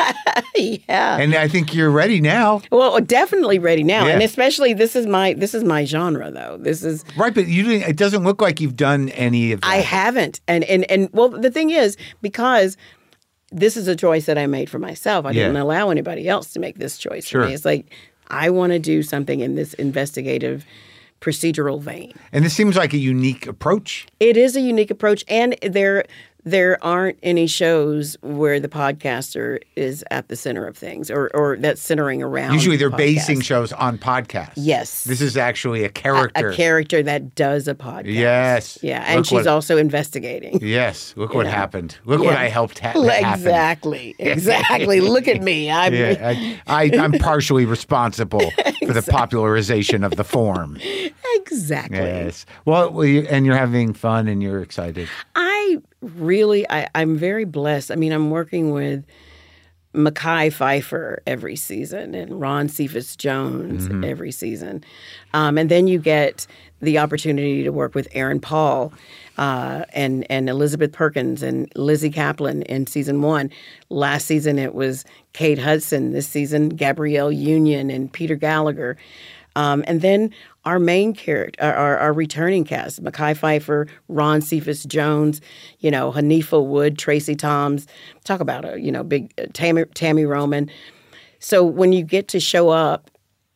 yeah. And I think you're ready now. Well, definitely ready now. Yeah. And especially this is my this is my genre though. This is Right, but you didn't it doesn't look like you've done any of that. I haven't. And and and well, the thing is, because this is a choice that I made for myself. I Yeah. didn't allow anybody else to make this choice Sure. for me. It's like I want to do something in this investigative procedural vein. And this seems like a unique approach. It is a unique approach, and there there aren't any shows where the podcaster is at the center of things, or or that's centering around. Usually they're the basing podcast. shows on podcasts. Yes. This is actually a a, character. a character that does a podcast. Yes. Yeah, and Look she's what- also investigating. Yes. Look what Yeah. happened. Look what Yeah. I helped ha- happen. Exactly. Exactly. Look at me. I'm Yeah, I, I, I'm partially responsible for the popularization of the form. exactly. Yes. Well, well, you- and you're having fun and you're excited. I really, I, I'm very blessed. I mean, I'm working with Mackay Pfeiffer every season and Ron Cephas Jones Mm-hmm. every season. Um, and then you get the opportunity to work with Aaron Paul uh, and, and Elizabeth Perkins and Lizzie Kaplan in season one. Last season, it was Kate Hudson. This season, Gabrielle Union and Peter Gallagher. Um, and then our main character, our, our returning cast, Mackay Pfeiffer, Ron Cephas Jones, you know, Hanifa Wood, Tracy Toms, talk about a, you know, big uh, Tammy, Tammy Roman. So when you get to show up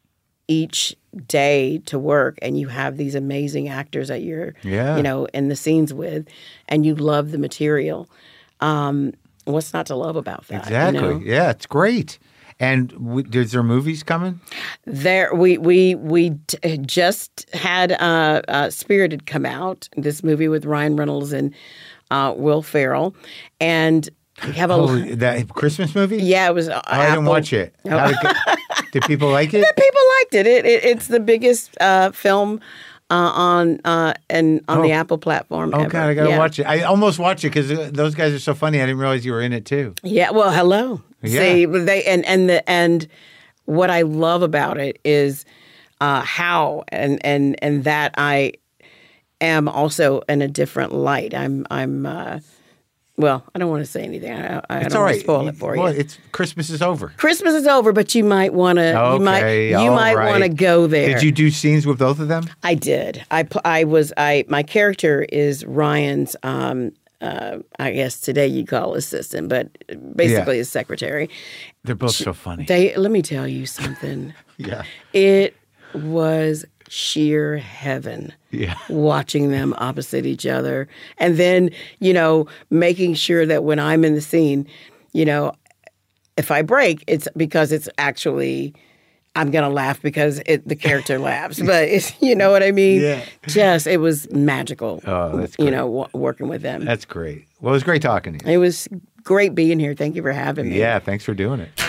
each day to work and you have these amazing actors that you're, Yeah. you know, in the scenes with, and you love the material, um, what's not to love about that? Exactly. You know? Yeah, it's great. And w- is there movies coming? There, we we we t- just had uh, uh, Spirited come out. This movie with Ryan Reynolds and uh, Will Ferrell, and we have a Oh, that Christmas movie? yeah. It was. Uh, Oh, I didn't watch it. How did, it- did people like it? People liked it. It, it it's the biggest uh, film uh, on uh, and on the Oh. Apple platform. Oh, ever. God, I got to yeah. watch it. I almost watched it because those guys are so funny. I didn't realize you were in it, too. Yeah, well, hello. Yeah. See, they and and the and what I love about it is uh, how and and and that I am also in a different light. I'm I'm uh, well, I don't want to say anything. I, I It's don't all want right. to spoil it for Well, you. it's Christmas is over. Christmas is over, but you might want to. You might Okay, you all might right. want to go there. Did you do scenes with both of them? I did. I pl- I was I my character is Ryan's. Um, uh, I guess today you call assistant, but basically his secretary. They're both so funny. They let me tell you something. yeah. It was sheer heaven Yeah. watching them opposite each other. And then, you know, making sure that when I'm in the scene, you know, if I break, it's because it's actually, I'm going to laugh because it, the character laughs. But, it's, you know what I mean? Yeah. Just, it was magical, Oh, that's you great. know, w- working with them. That's great. Well, it was great talking to you. It was great being here. Thank you for having me. Yeah, thanks for doing it.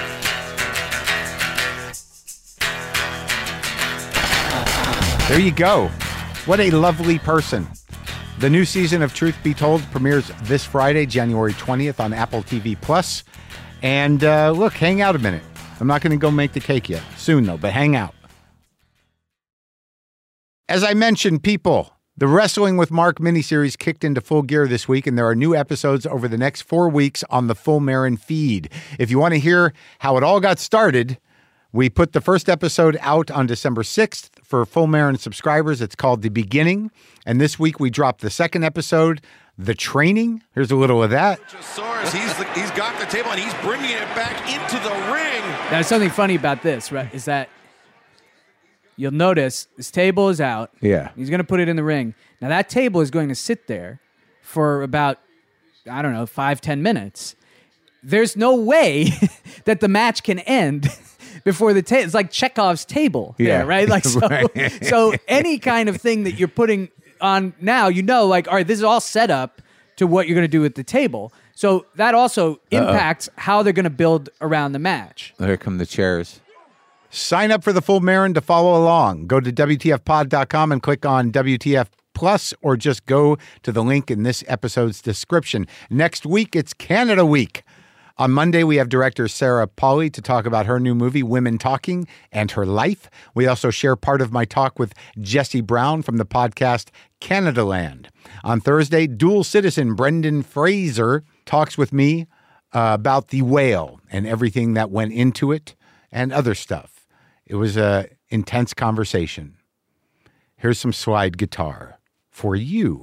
There you go. What a lovely person. The new season of Truth Be Told premieres this Friday, January twentieth on Apple T V Plus. And uh, look, hang out a minute. I'm not going to go make the cake yet. Soon, though, but hang out. As I mentioned, people, the Wrestling with Mark miniseries kicked into full gear this week, and there are new episodes over the next four weeks on the Full Marin feed. If you want to hear how it all got started, we put the first episode out on December sixth for Full Marin subscribers. It's called The Beginning. And this week we dropped the second episode, The Training. Here's a little of that. He's, the, he's got the table and he's bringing it back into the ring. Now, something funny about this, right, is that you'll notice this table is out. Yeah. He's going to put it in the ring. Now, that table is going to sit there for about, I don't know, five, ten minutes. There's no way that the match can end before the table. It's like Chekhov's table, yeah, there, right? Like so, right. So any kind of thing that you're putting on now, you know, like, all right, this is all set up to what you're going to do at the table. So that also impacts Uh-oh. how they're going to build around the match. Here come the chairs. Sign up for the Full Marin to follow along. Go to W T F pod dot com and click on W T F Plus, or just go to the link in this episode's description. Next week, it's Canada Week. On Monday, we have director Sarah Polley to talk about her new movie, Women Talking, and her life. We also share part of my talk with Jesse Brown from the podcast Canada Land. On Thursday, dual citizen Brendan Fraser talks with me uh, about The Whale and everything that went into it and other stuff. It was an intense conversation. Here's some slide guitar for you.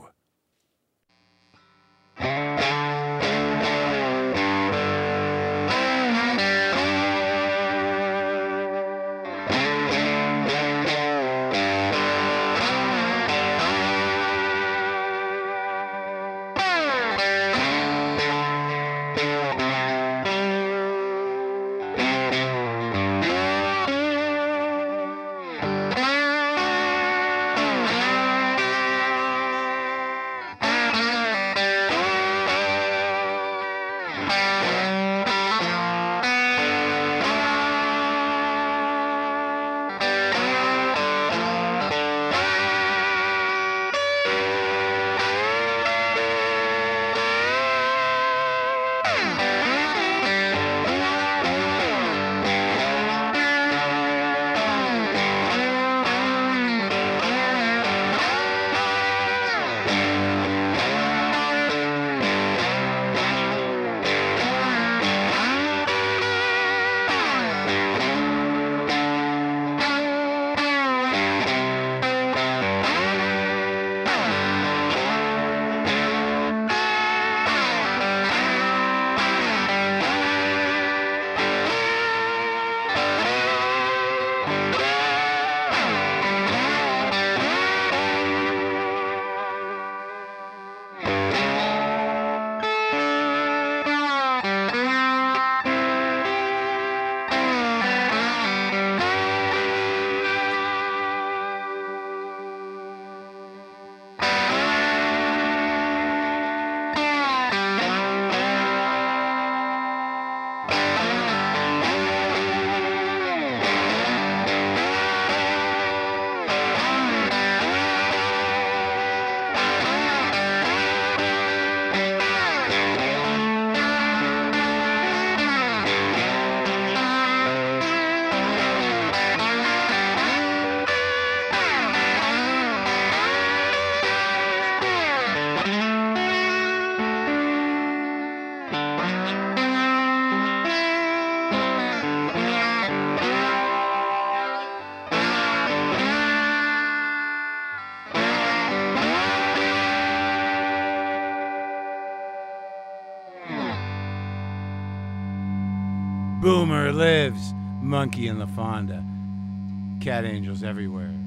Boomer lives, monkey in the Fonda, cat angels everywhere.